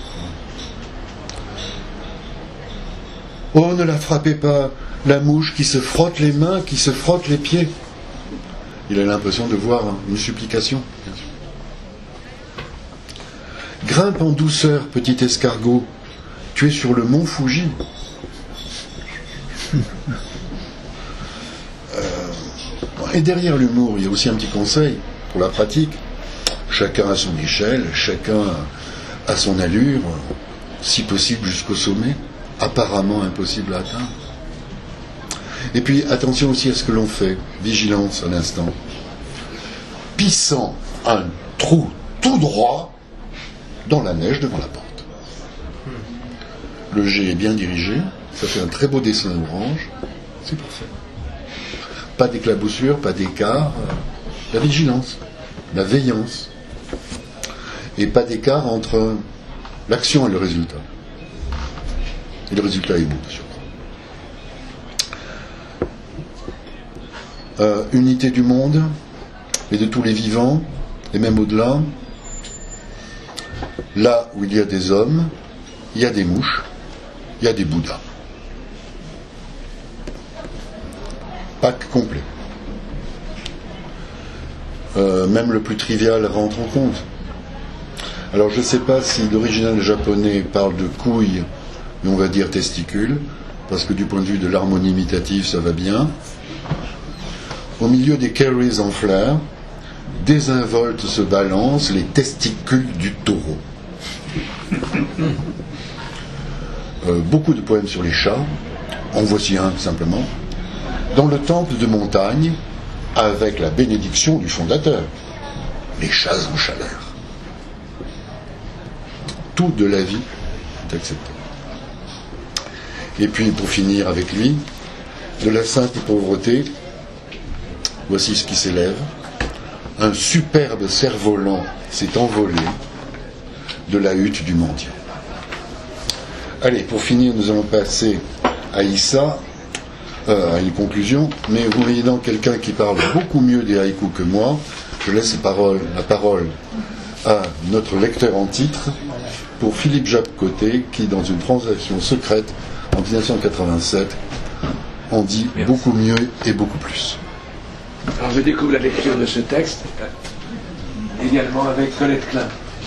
Oh, ne la frappez pas, la mouche qui se frotte les mains, qui se frotte les pieds. Il a l'impression de voir une supplication. Grimpe en douceur, petit escargot, tu es sur le mont Fuji. Et derrière l'humour, il y a aussi un petit conseil pour la pratique. Chacun à son échelle, chacun à son allure, si possible jusqu'au sommet, apparemment impossible à atteindre. Et puis attention aussi à ce que l'on fait, vigilance à l'instant. Pissant un trou tout droit dans la neige devant la porte. Le jet est bien dirigé, ça fait un très beau dessin orange, c'est parfait. Pas d'éclaboussure, pas d'écart, la vigilance, la veillance, et pas d'écart entre l'action et le résultat. Et le résultat est beau, je crois. Unité du monde et de tous les vivants, et même au-delà. Là où il y a des hommes, il y a des mouches, il y a des bouddhas. Pâques complet. Même le plus trivial rentre en compte. Alors je ne sais pas si l'original japonais parle de couilles, mais on va dire testicules, parce que du point de vue de l'harmonie imitative, ça va bien. Au milieu des carries en fleurs, désinvoltes se balancent les testicules du taureau. Beaucoup de poèmes sur les chats, en voici un simplement. Dans le temple de montagne, avec la bénédiction du fondateur, les chats en chaleur. Tout de la vie est accepté. Et puis, pour finir avec lui, de la sainte pauvreté, voici ce qui s'élève. Un superbe cerf-volant s'est envolé de la hutte du mendiant. Allez, pour finir, nous allons passer à Issa, à une conclusion, mais vous voyez donc quelqu'un qui parle beaucoup mieux des haïkus que moi. Je laisse la parole à notre lecteur en titre pour Philippe Jacques Côté, qui, dans une transaction secrète en 1987, en dit Merci. beaucoup mieux et beaucoup plus. Alors je découvre la lecture de ce texte également avec Colette Klein.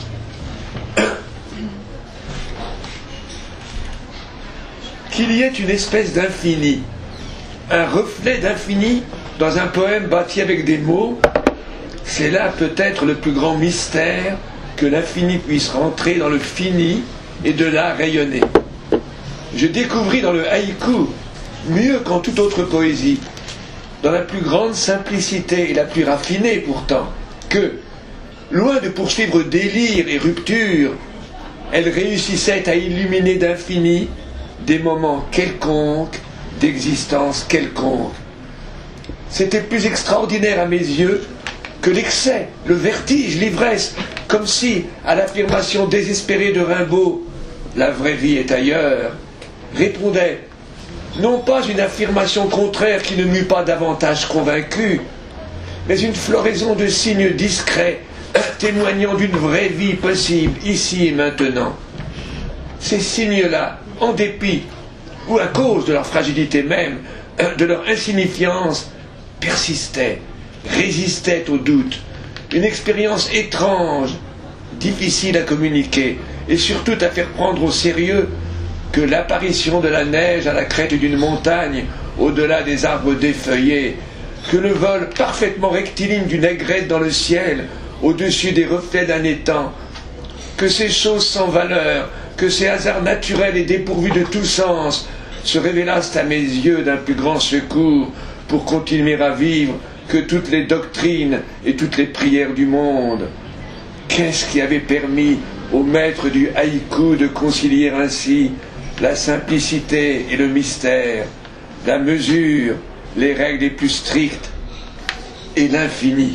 Qu'il y ait une espèce d'infini, un reflet d'infini dans un poème bâti avec des mots, c'est là peut-être le plus grand mystère, que l'infini puisse rentrer dans le fini et de là rayonner. Je découvris dans le haïku, mieux qu'en toute autre poésie, dans la plus grande simplicité et la plus raffinée pourtant, que, loin de poursuivre délire et rupture, elle réussissait à illuminer d'infini des moments quelconques d'existence quelconque. C'était plus extraordinaire à mes yeux que l'excès, le vertige, l'ivresse, comme si, à l'affirmation désespérée de Rimbaud, la vraie vie est ailleurs, répondait non pas une affirmation contraire qui ne m'eût pas davantage convaincu, mais une floraison de signes discrets témoignant d'une vraie vie possible ici et maintenant. Ces signes-là, en dépit ou à cause de leur fragilité même, de leur insignifiance, persistaient, résistaient au doute. Une expérience étrange, difficile à communiquer et surtout à faire prendre au sérieux, que l'apparition de la neige à la crête d'une montagne, au-delà des arbres défeuillés, que le vol parfaitement rectiligne d'une aigrette dans le ciel, au-dessus des reflets d'un étang, que ces choses sans valeur, que ces hasards naturels et dépourvus de tout sens, se révélassent à mes yeux d'un plus grand secours pour continuer à vivre que toutes les doctrines et toutes les prières du monde. Qu'est-ce qui avait permis au maître du haïku de concilier ainsi la simplicité et le mystère, la mesure, les règles les plus strictes et l'infini?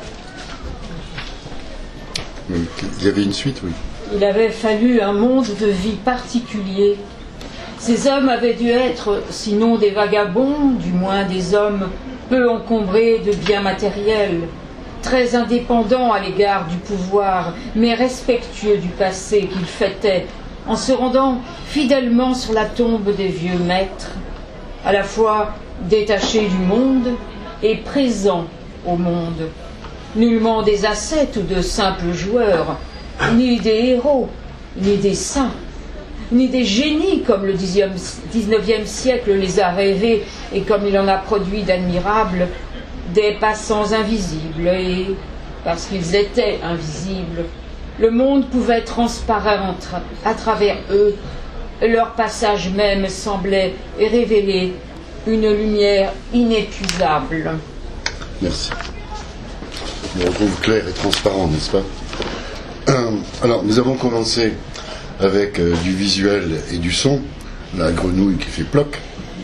Il y avait une suite, oui. Il avait fallu un monde de vie particulier. Ces hommes avaient dû être, sinon des vagabonds, du moins des hommes peu encombrés de biens matériels, très indépendants à l'égard du pouvoir, mais respectueux du passé qu'ils fêtaient, en se rendant fidèlement sur la tombe des vieux maîtres, à la fois détachés du monde et présents au monde, nullement des ascètes ou de simples joueurs, ni des héros, ni des saints, ni des génies comme le XIXe siècle les a rêvés et comme il en a produit d'admirables, des passants invisibles, et parce qu'ils étaient invisibles, le monde pouvait transparaître à travers eux. Leur passage même semblait révéler une lumière inépuisable. Merci. On retrouve clair et transparent, n'est-ce pas? Alors, nous avons commencé avec du visuel et du son, la grenouille qui fait ploc.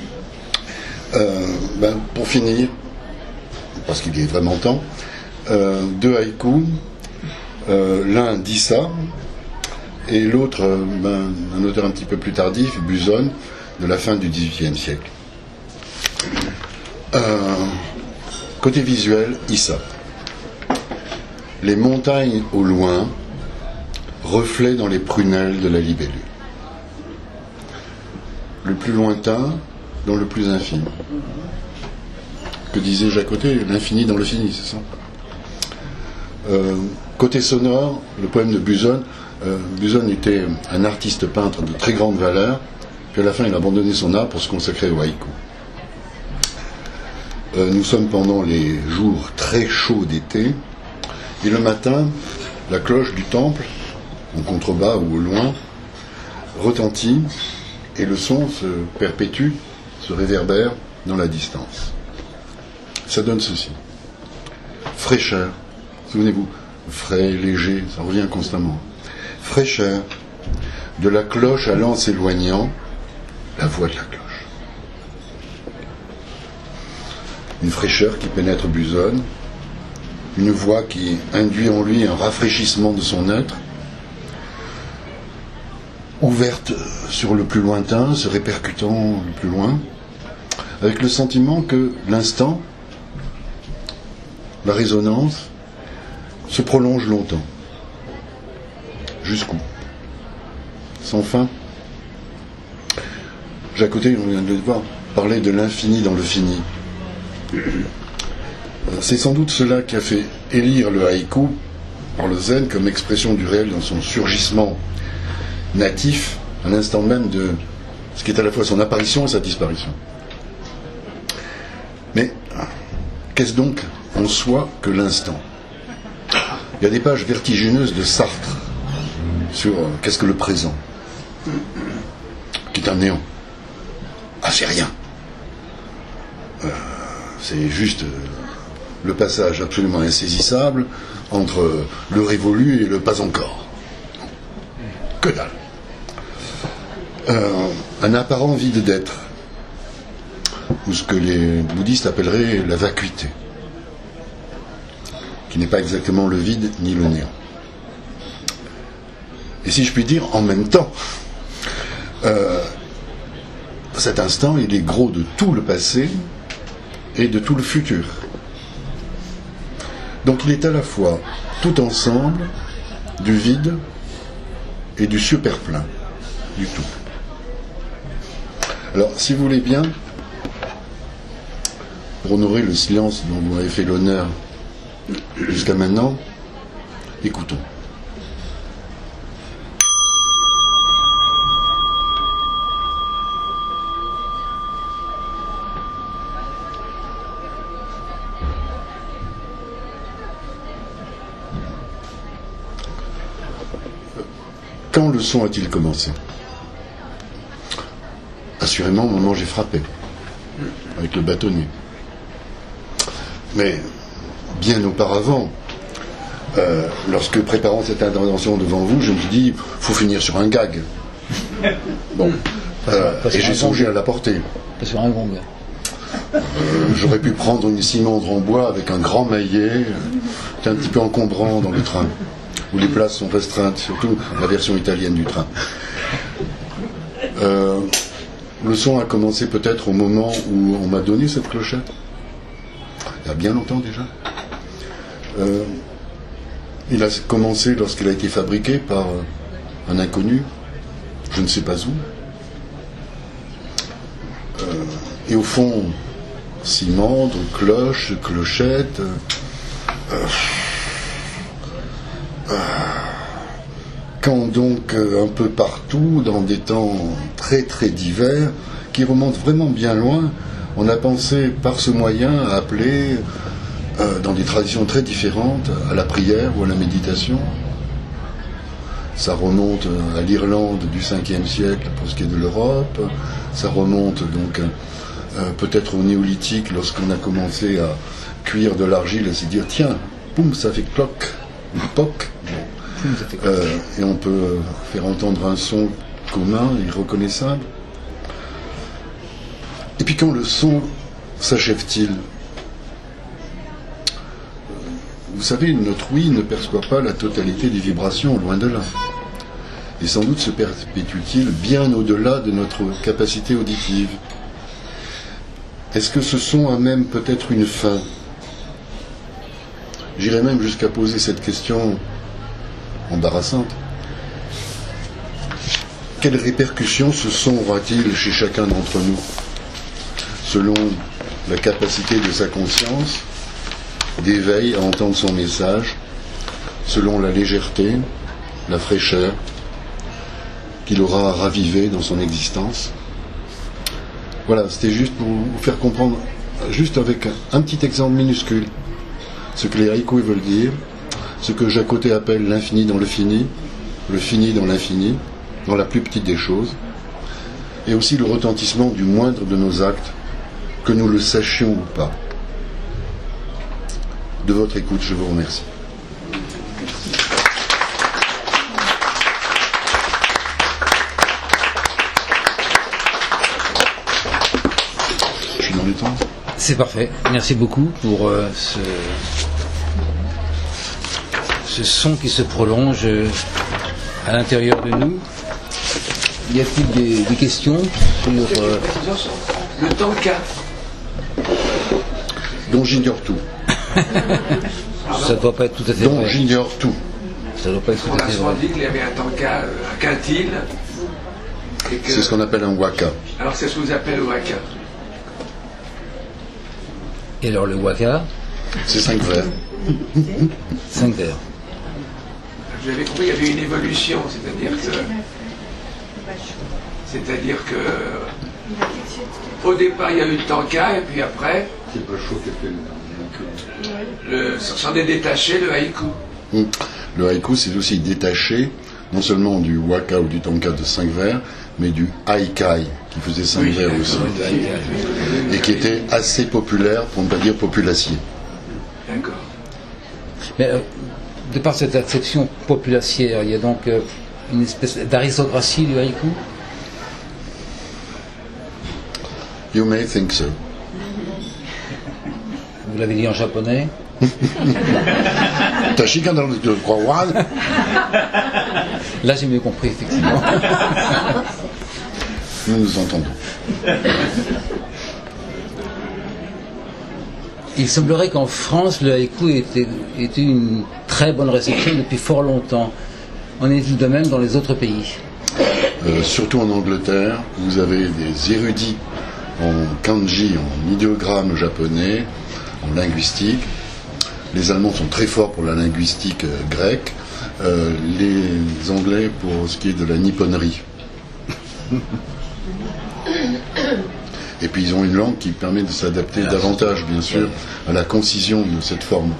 Pour finir, parce qu'il est vraiment temps, deux haïkus, l'un d'Issa et l'autre, un auteur un petit peu plus tardif, Buzon, de la fin du XVIIIe siècle. Côté visuel, Issa. Les montagnes au loin, reflets dans les prunelles de la libellule. Le plus lointain dans le plus infini. Que disait Jacotet, l'infini dans le fini, c'est ça. Côté sonore, le poème de Buzon. Buzon était un artiste peintre de très grande valeur, puis à la fin il a abandonné son art pour se consacrer au haïku. Nous sommes pendant les jours très chauds d'été, et le matin, la cloche du temple, en contrebas ou au loin, retentit, et le son se perpétue, se réverbère dans la distance. Ça donne ceci. Fraîcheur, souvenez-vous, frais, léger, ça revient constamment. Fraîcheur, de la cloche allant s'éloignant, la voix de la cloche. Une fraîcheur qui pénètre Buzon, une voix qui induit en lui un rafraîchissement de son être, ouverte sur le plus lointain, se répercutant le plus loin, avec le sentiment que l'instant, la résonance, se prolonge longtemps. Jusqu'où? Sans fin. Jacotet, on vient de le voir, parler de l'infini dans le fini. C'est sans doute cela qui a fait élire le haïku par le zen comme expression du réel dans son surgissement natif, à l'instant même de ce qui est à la fois son apparition et sa disparition. Mais qu'est-ce donc en soi que l'instant? Il y a des pages vertigineuses de Sartre sur qu'est-ce que le présent, qui est un néant. Ah, c'est rien. C'est juste le passage absolument insaisissable entre le révolu et le pas encore. Que dalle. Un apparent vide d'être, ou ce que les bouddhistes appelleraient la vacuité, qui n'est pas exactement le vide ni le néant. Et si je puis dire, en même temps, cet instant, il est gros de tout le passé et de tout le futur. Donc il est à la fois tout ensemble du vide et du superplein, du tout. Alors, si vous voulez bien, pour honorer le silence dont vous m'avez fait l'honneur jusqu'à maintenant, écoutons. Quand le son a-t-il commencé? Assurément, au moment où j'ai frappé, avec le bâtonnier. Mais bien auparavant, lorsque préparant cette intervention devant vous, je me suis dit, faut finir sur un gag. Bon, et j'ai songé à l'apporter. Pas sur un gong. J'aurais pu prendre une cimandre en bois avec un grand maillet. C'est un petit peu encombrant dans le train, où les places sont restreintes, surtout la version italienne du train. Le son a commencé peut-être au moment où on m'a donné cette clochette. Il y a bien longtemps déjà. Il a commencé lorsqu'il a été fabriqué par un inconnu, je ne sais pas où. Et au fond, cimandre, cloche, clochette. Quand donc un peu partout, dans des temps très très divers, qui remontent vraiment bien loin, on a pensé par ce moyen à appeler, dans des traditions très différentes, à la prière ou à la méditation. Ça remonte à l'Irlande du 5e siècle pour ce qui est de l'Europe, ça remonte donc peut-être au néolithique lorsqu'on a commencé à cuire de l'argile et se dire tiens, boum, ça fait cloc, une poc. Et on peut faire entendre un son commun, irreconnaissable. Et puis quand le son s'achève-t-il? Vous savez, notre ouïe ne perçoit pas la totalité des vibrations, loin de là. Et sans doute se perpétue-t-il bien au-delà de notre capacité auditive. Est-ce que ce son a même peut-être une fin? J'irais même jusqu'à poser cette question embarrassante. Quelles répercussions ce son aura-t-il chez chacun d'entre nous, selon la capacité de sa conscience d'éveil à entendre son message, selon la légèreté, la fraîcheur qu'il aura à raviver dans son existence? Voilà, c'était juste pour vous faire comprendre, juste avec un petit exemple minuscule, ce que les haïkus veulent dire, ce que Jacoté appelle l'infini dans le fini dans l'infini, dans la plus petite des choses, et aussi le retentissement du moindre de nos actes, que nous le sachions ou pas. De votre écoute, je vous remercie. Je suis dans les temps. C'est parfait. Merci beaucoup pour ce son qui se prolonge à l'intérieur de nous. Y a-t-il des questions sur le tanka? Dont j'ignore tout. Ça ne doit pas être tout à fait dont vrai. j'ignore tout. Ça doit pas être tout On à a fait souvent vrai. dit qu'il y avait un tanka à Quintil. C'est ce qu'on appelle un waka. Alors c'est ce que vous appelez le waka. Et alors le waka, C'est 5 vers. 5 vers. J'avais compris qu'il y avait une évolution, c'est-à-dire que au départ il y a eu le tanka et puis après C'est pas chaud s'en est détaché le haïku. Le haïku, c'est aussi détaché, non seulement du waka ou du tanka de 5 vers, mais du haikai, qui faisait 5 vers aussi. Et qui était assez populaire, pour ne pas dire populacier. D'accord. Mais de par cette acception populacière, il y a donc une espèce d'aristocratie du haïku. You may think so. Vous l'avez dit en japonais. Tashika dans le Kwawan. Là, j'ai mieux compris, effectivement. Nous nous entendons. Il semblerait qu'en France, le haïku était une très bonne réception depuis fort longtemps. En est-il de même dans les autres pays? Surtout en Angleterre, vous avez des érudits en kanji, en idéogramme japonais, en linguistique. Les Allemands sont très forts pour la linguistique grecque, les Anglais pour ce qui est de la nipponerie. Et puis ils ont une langue qui permet de s'adapter davantage, bien sûr, à la concision de cette forme.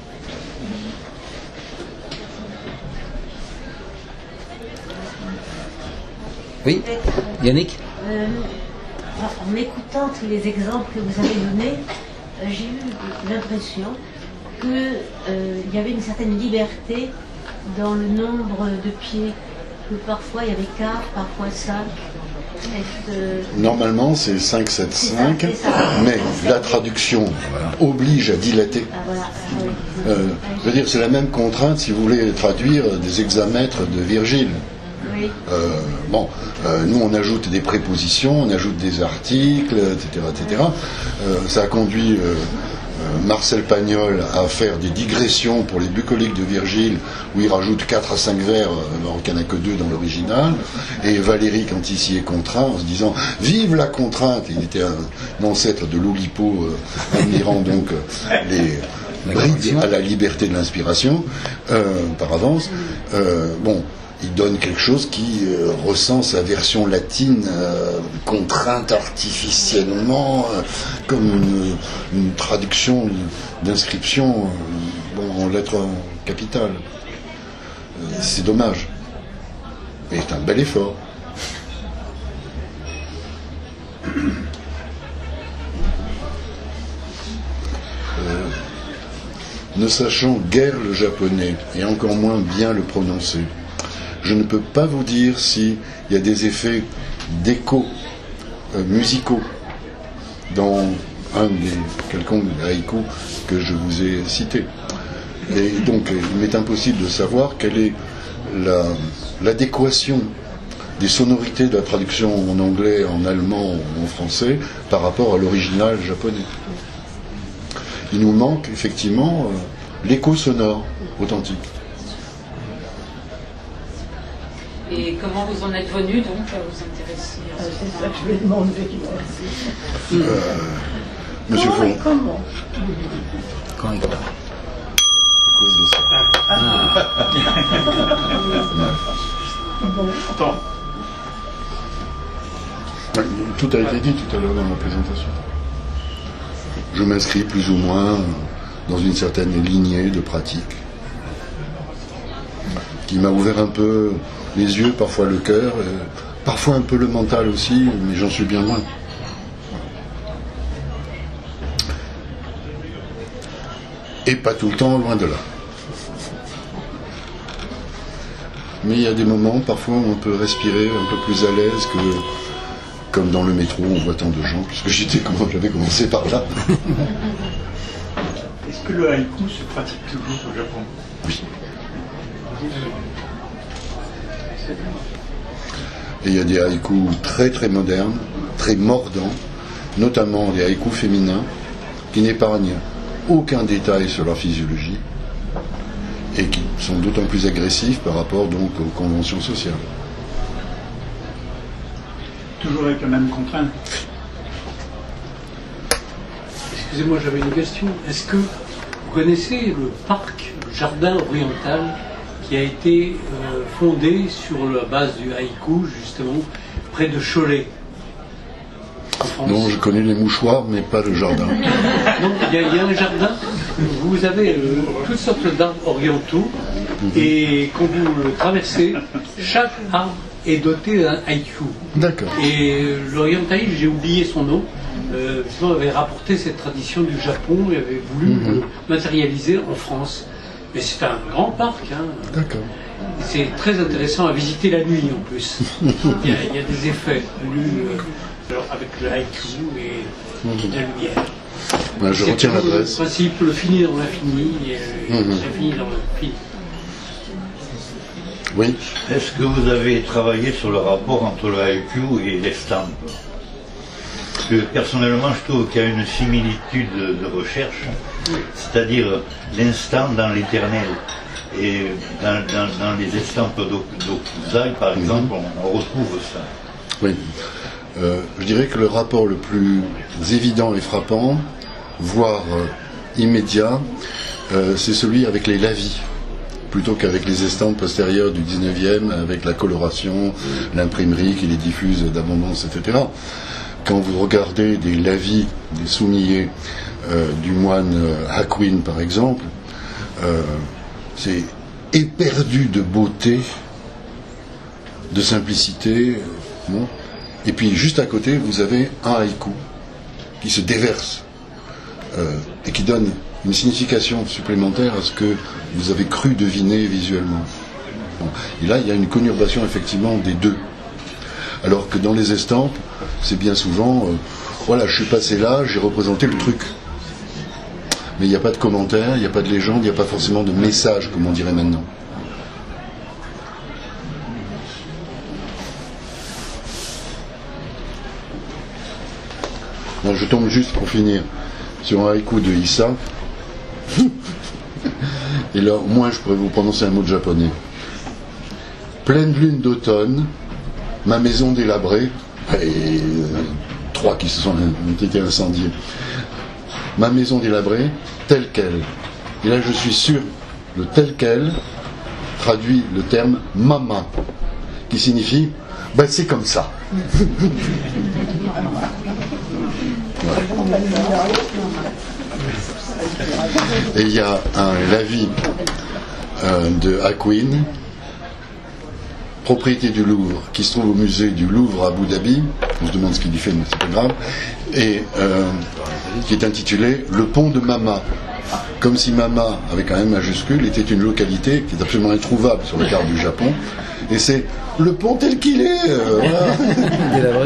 Oui, Yannick? En écoutant tous les exemples que vous avez donnés, j'ai eu l'impression qu'il y avait une certaine liberté dans le nombre de pieds, que parfois il y avait 4, parfois 5. Normalement, c'est 5, 7, 5, mais la traduction oblige à dilater. Je veux dire, c'est la même contrainte si vous voulez traduire des hexamètres de Virgile. Oui. Nous on ajoute des prépositions, on ajoute des articles, etc. Ça a conduit Marcel Pagnol à faire des digressions pour les bucoliques de Virgile, où il rajoute 4 à 5 vers, alors qu'il n'y en a que 2 dans l'original, et Valéry, quand il s'y est contraint, en se disant « Vive la contrainte !» Il était un ancêtre de l'Oulipo, admirant donc les brides à la liberté de l'inspiration, par avance. Il donne quelque chose qui ressent sa version latine contrainte artificiellement comme une traduction d'inscription en lettres capitales. C'est dommage. Mais c'est un bel effort. Ne sachant guère le japonais et encore moins bien le prononcer, je ne peux pas vous dire s'il y a des effets d'écho musicaux dans un des quelconques haïkus que je vous ai cités. Et donc, il m'est impossible de savoir quelle est l'adéquation des sonorités de la traduction en anglais, en allemand ou en français par rapport à l'original japonais. Il nous manque effectivement l'écho sonore authentique. Et comment vous en êtes venu donc à vous intéresser à C'est ça que je lui ai demandé. Monsieur Fon, Comment Quand il va. à cause de ça. Attends. Ouais, tout a été dit tout à l'heure dans ma présentation. Je m'inscris plus ou moins dans une certaine lignée de pratiques qui m'a ouvert un peu les yeux, parfois le cœur, parfois un peu le mental aussi, mais j'en suis bien loin. Et pas tout le temps, loin de là. Mais il y a des moments, parfois, où on peut respirer un peu plus à l'aise que comme dans le métro, on voit tant de gens, puisque j'avais commencé par là. Est-ce que le haïku se pratique toujours au Japon? Oui. Et il y a des haïkus très très modernes, très mordants, notamment des haïkus féminins, qui n'épargnent aucun détail sur leur physiologie et qui sont d'autant plus agressifs par rapport donc aux conventions sociales. Toujours avec la même contrainte. excusez-moi, j'avais une question. Est-ce que vous connaissez le parc, le jardin oriental, qui a été fondé sur la base du haïku, justement, près de Cholet, en France? Non, je connais les mouchoirs, mais pas le jardin. Non, il y a un jardin, vous avez toutes sortes d'arbres orientaux, et quand vous le traversez, chaque arbre est doté d'un haïku. D'accord. Et l'orientaliste, j'ai oublié son nom, justement avait rapporté cette tradition du Japon et avait voulu le matérialiser en France. Mais c'est un grand parc. Hein. D'accord. C'est très intéressant à visiter la nuit en plus. Il y a des effets alors avec le haïku et la lumière. Ben, je retiens l'adresse. Le principe, le fini dans l'infini et l'infini dans l'infini. Oui. Est-ce que vous avez travaillé sur le rapport entre le haïku et l'estampe? Parce que personnellement, je trouve qu'il y a une similitude de recherche, c'est-à-dire l'instant dans l'éternel. Et dans les estampes d'Okuzai, par exemple, on retrouve ça. Oui. Je dirais que le rapport le plus évident et frappant, voire immédiat, c'est celui avec les lavis, plutôt qu'avec les estampes postérieures du 19e, avec la coloration, l'imprimerie qui les diffuse d'abondance, etc. Quand vous regardez des lavis, des soumillés du moine Hakuin, par exemple, c'est éperdu de beauté, de simplicité. Bon. Et puis juste à côté, vous avez un haïku qui se déverse et qui donne une signification supplémentaire à ce que vous avez cru deviner visuellement. Bon. Et là, il y a une conurbation effectivement des deux. Alors que dans les estampes, c'est bien souvent, voilà, je suis passé là, j'ai représenté le truc. Mais il n'y a pas de commentaire, il n'y a pas de légende, il n'y a pas forcément de message, comme on dirait maintenant. Bon, je tombe juste pour finir sur un haïku de Issa. Et là, au moins, je pourrais vous prononcer un mot de japonais. Pleine lune d'automne, ma maison délabrée, et 3 qui ont été incendiés. Ma maison délabrée, telle qu'elle. Et là, je suis sûr, le tel quel traduit le terme mama, qui signifie, ben c'est comme ça. Et il y a un lavis de Hakuin, propriété du Louvre, qui se trouve au musée du Louvre à Abu Dhabi. On se demande ce qu'il y fait, mais c'est pas grave. Et qui est intitulé Le pont de Mama. Comme si Mama, avec un M majuscule, était une localité qui est absolument introuvable sur la carte du Japon. Et c'est le pont tel qu'il est. Voilà.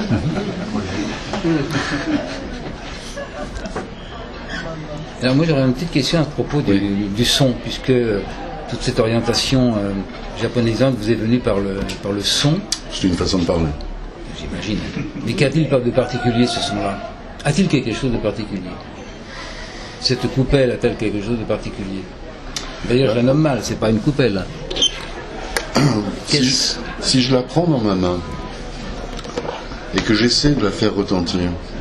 Alors moi j'aurais une petite question à propos du son, puisque toute cette orientation japonisante vous est venue par le son. C'est une façon de parler. J'imagine. Mais qu'a-t-il de particulier ce son-là? A-t-il quelque chose de particulier? Cette coupelle a-t-elle quelque chose de particulier? D'ailleurs je la nomme mal, c'est pas une coupelle. Si je la prends dans ma main et que j'essaie de la faire retentir,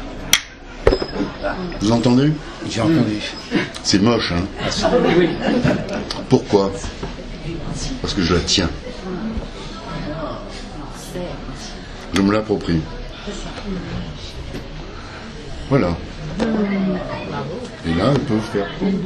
vous entendez? J'ai entendu. C'est moche, hein? Oui. Pourquoi? Parce que je la tiens. Je me l'approprie. Voilà. Et là, elle peut faire.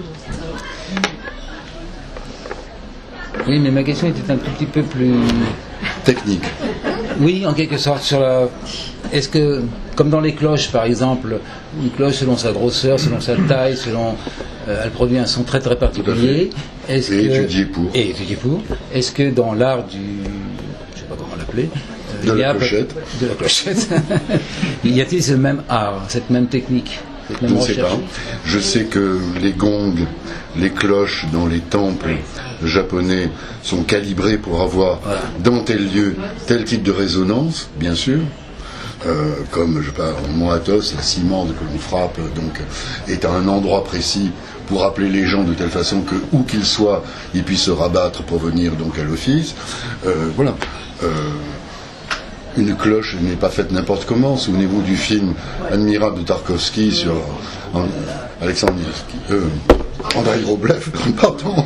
Oui, mais ma question était un tout petit peu plus technique. Oui, en quelque sorte, sur la. Est-ce que, comme dans les cloches par exemple, une cloche selon sa grosseur, selon sa taille, elle produit un son très très particulier. Est-ce que, étudié pour. Est-ce que dans l'art du, je sais pas comment l'appeler, de la clochette, y a-t-il ce même art, cette même technique, cette même recherche? Je ne sais pas. Je sais que les gongs, les cloches dans les temples japonais sont calibrés pour avoir dans tel lieu tel type de résonance, bien sûr. Comme je sais pas, en Mont Athos, la cimande que l'on frappe donc est à un endroit précis pour appeler les gens de telle façon que où qu'ils soient, ils puissent se rabattre pour venir donc à l'office. Voilà. une cloche n'est pas faite n'importe comment. Souvenez-vous du film admirable de Tarkovsky sur Andrei Roblev, pardon.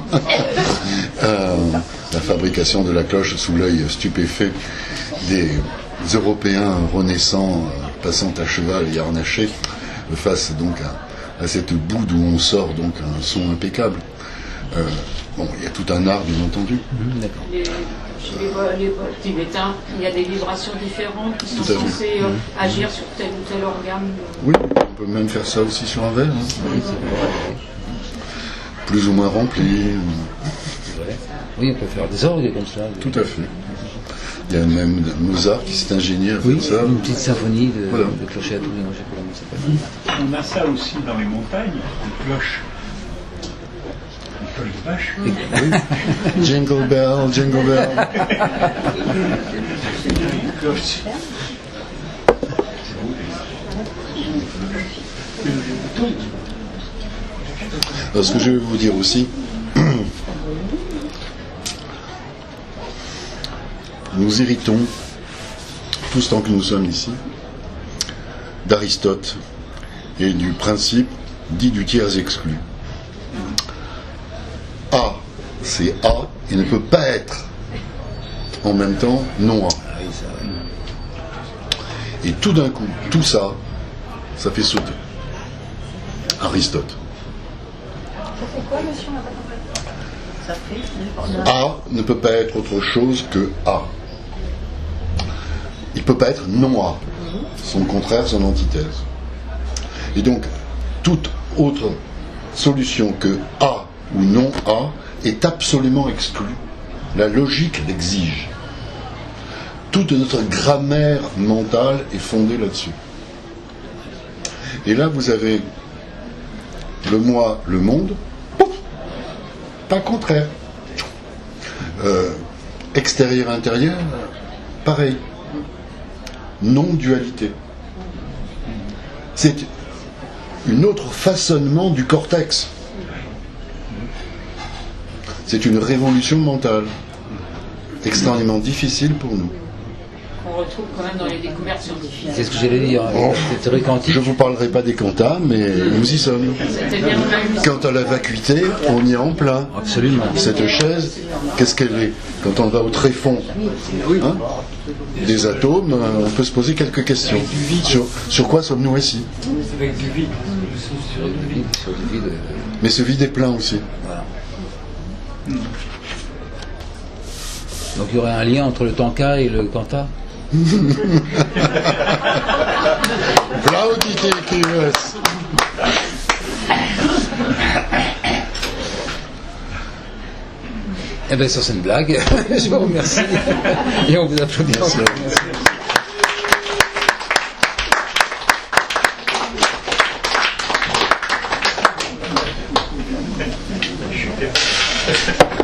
La fabrication de la cloche sous l'œil stupéfait des Européens renaissants passant à cheval et harnachés face donc à cette boue d'où on sort donc un son impeccable. Bon, il y a tout un art, bien entendu. D'accord. Chez les tibétains, il y a des vibrations différentes qui sont Tout à fait. censées agir sur tel ou tel organe. Oui, on peut même faire ça aussi sur un verre. Oui, c'est vrai. Plus ou moins rempli. C'est vrai. Oui, on peut faire des orgues comme ça. Tout à fait. Il y a même Mozart qui s'est ingénié à faire Oui, ça. une petite symphonie de, Voilà. de clochettes, oui, moi, je sais pas comment ça s'appelle. On a ça aussi dans les montagnes, des cloches. Des cloches de vache. Oui. Jingle bell, jingle bell. Des cloches. Alors, ce que je vais vous dire aussi, nous héritons, tous tant que nous sommes ici, d'Aristote et du principe dit du tiers exclu. A, c'est A et ne peut pas être en même temps non A. Et tout d'un coup, tout ça, ça fait sauter. Aristote. Ça fait A ne peut pas être autre chose que A. Il ne peut pas être non A. Son contraire, son antithèse. Et donc, toute autre solution que A ou non A est absolument exclue. La logique l'exige. Toute notre grammaire mentale est fondée là-dessus. Et là, vous avez le moi, le monde, pouf, pas contraire. Extérieur-intérieur, pareil. Non-dualité. C'est un autre façonnement du cortex. C'est une révolution mentale extrêmement difficile pour nous. Qu'on retrouve quand même dans les découvertes scientifiques. C'est ce que j'allais dire. Oh. Cette théorie quantique. Je ne vous parlerai pas des quanta, mais nous y sommes. C'était bien même. Quant à la vacuité, on y est en plein. Absolument. Cette chaise, qu'est-ce qu'elle est? Quand on va au tréfonds hein, des atomes, on peut se poser quelques questions. Sur quoi sommes-nous assis? Avec du vide. Sur du vide, sur du vide. Mais ce vide est plein aussi. Voilà. Donc il y aurait un lien entre le tanka et le kanta. Plaudite Kyrios. Eh bien sur cette blague, je vous remercie. Et on vous applaudit. Merci. Super.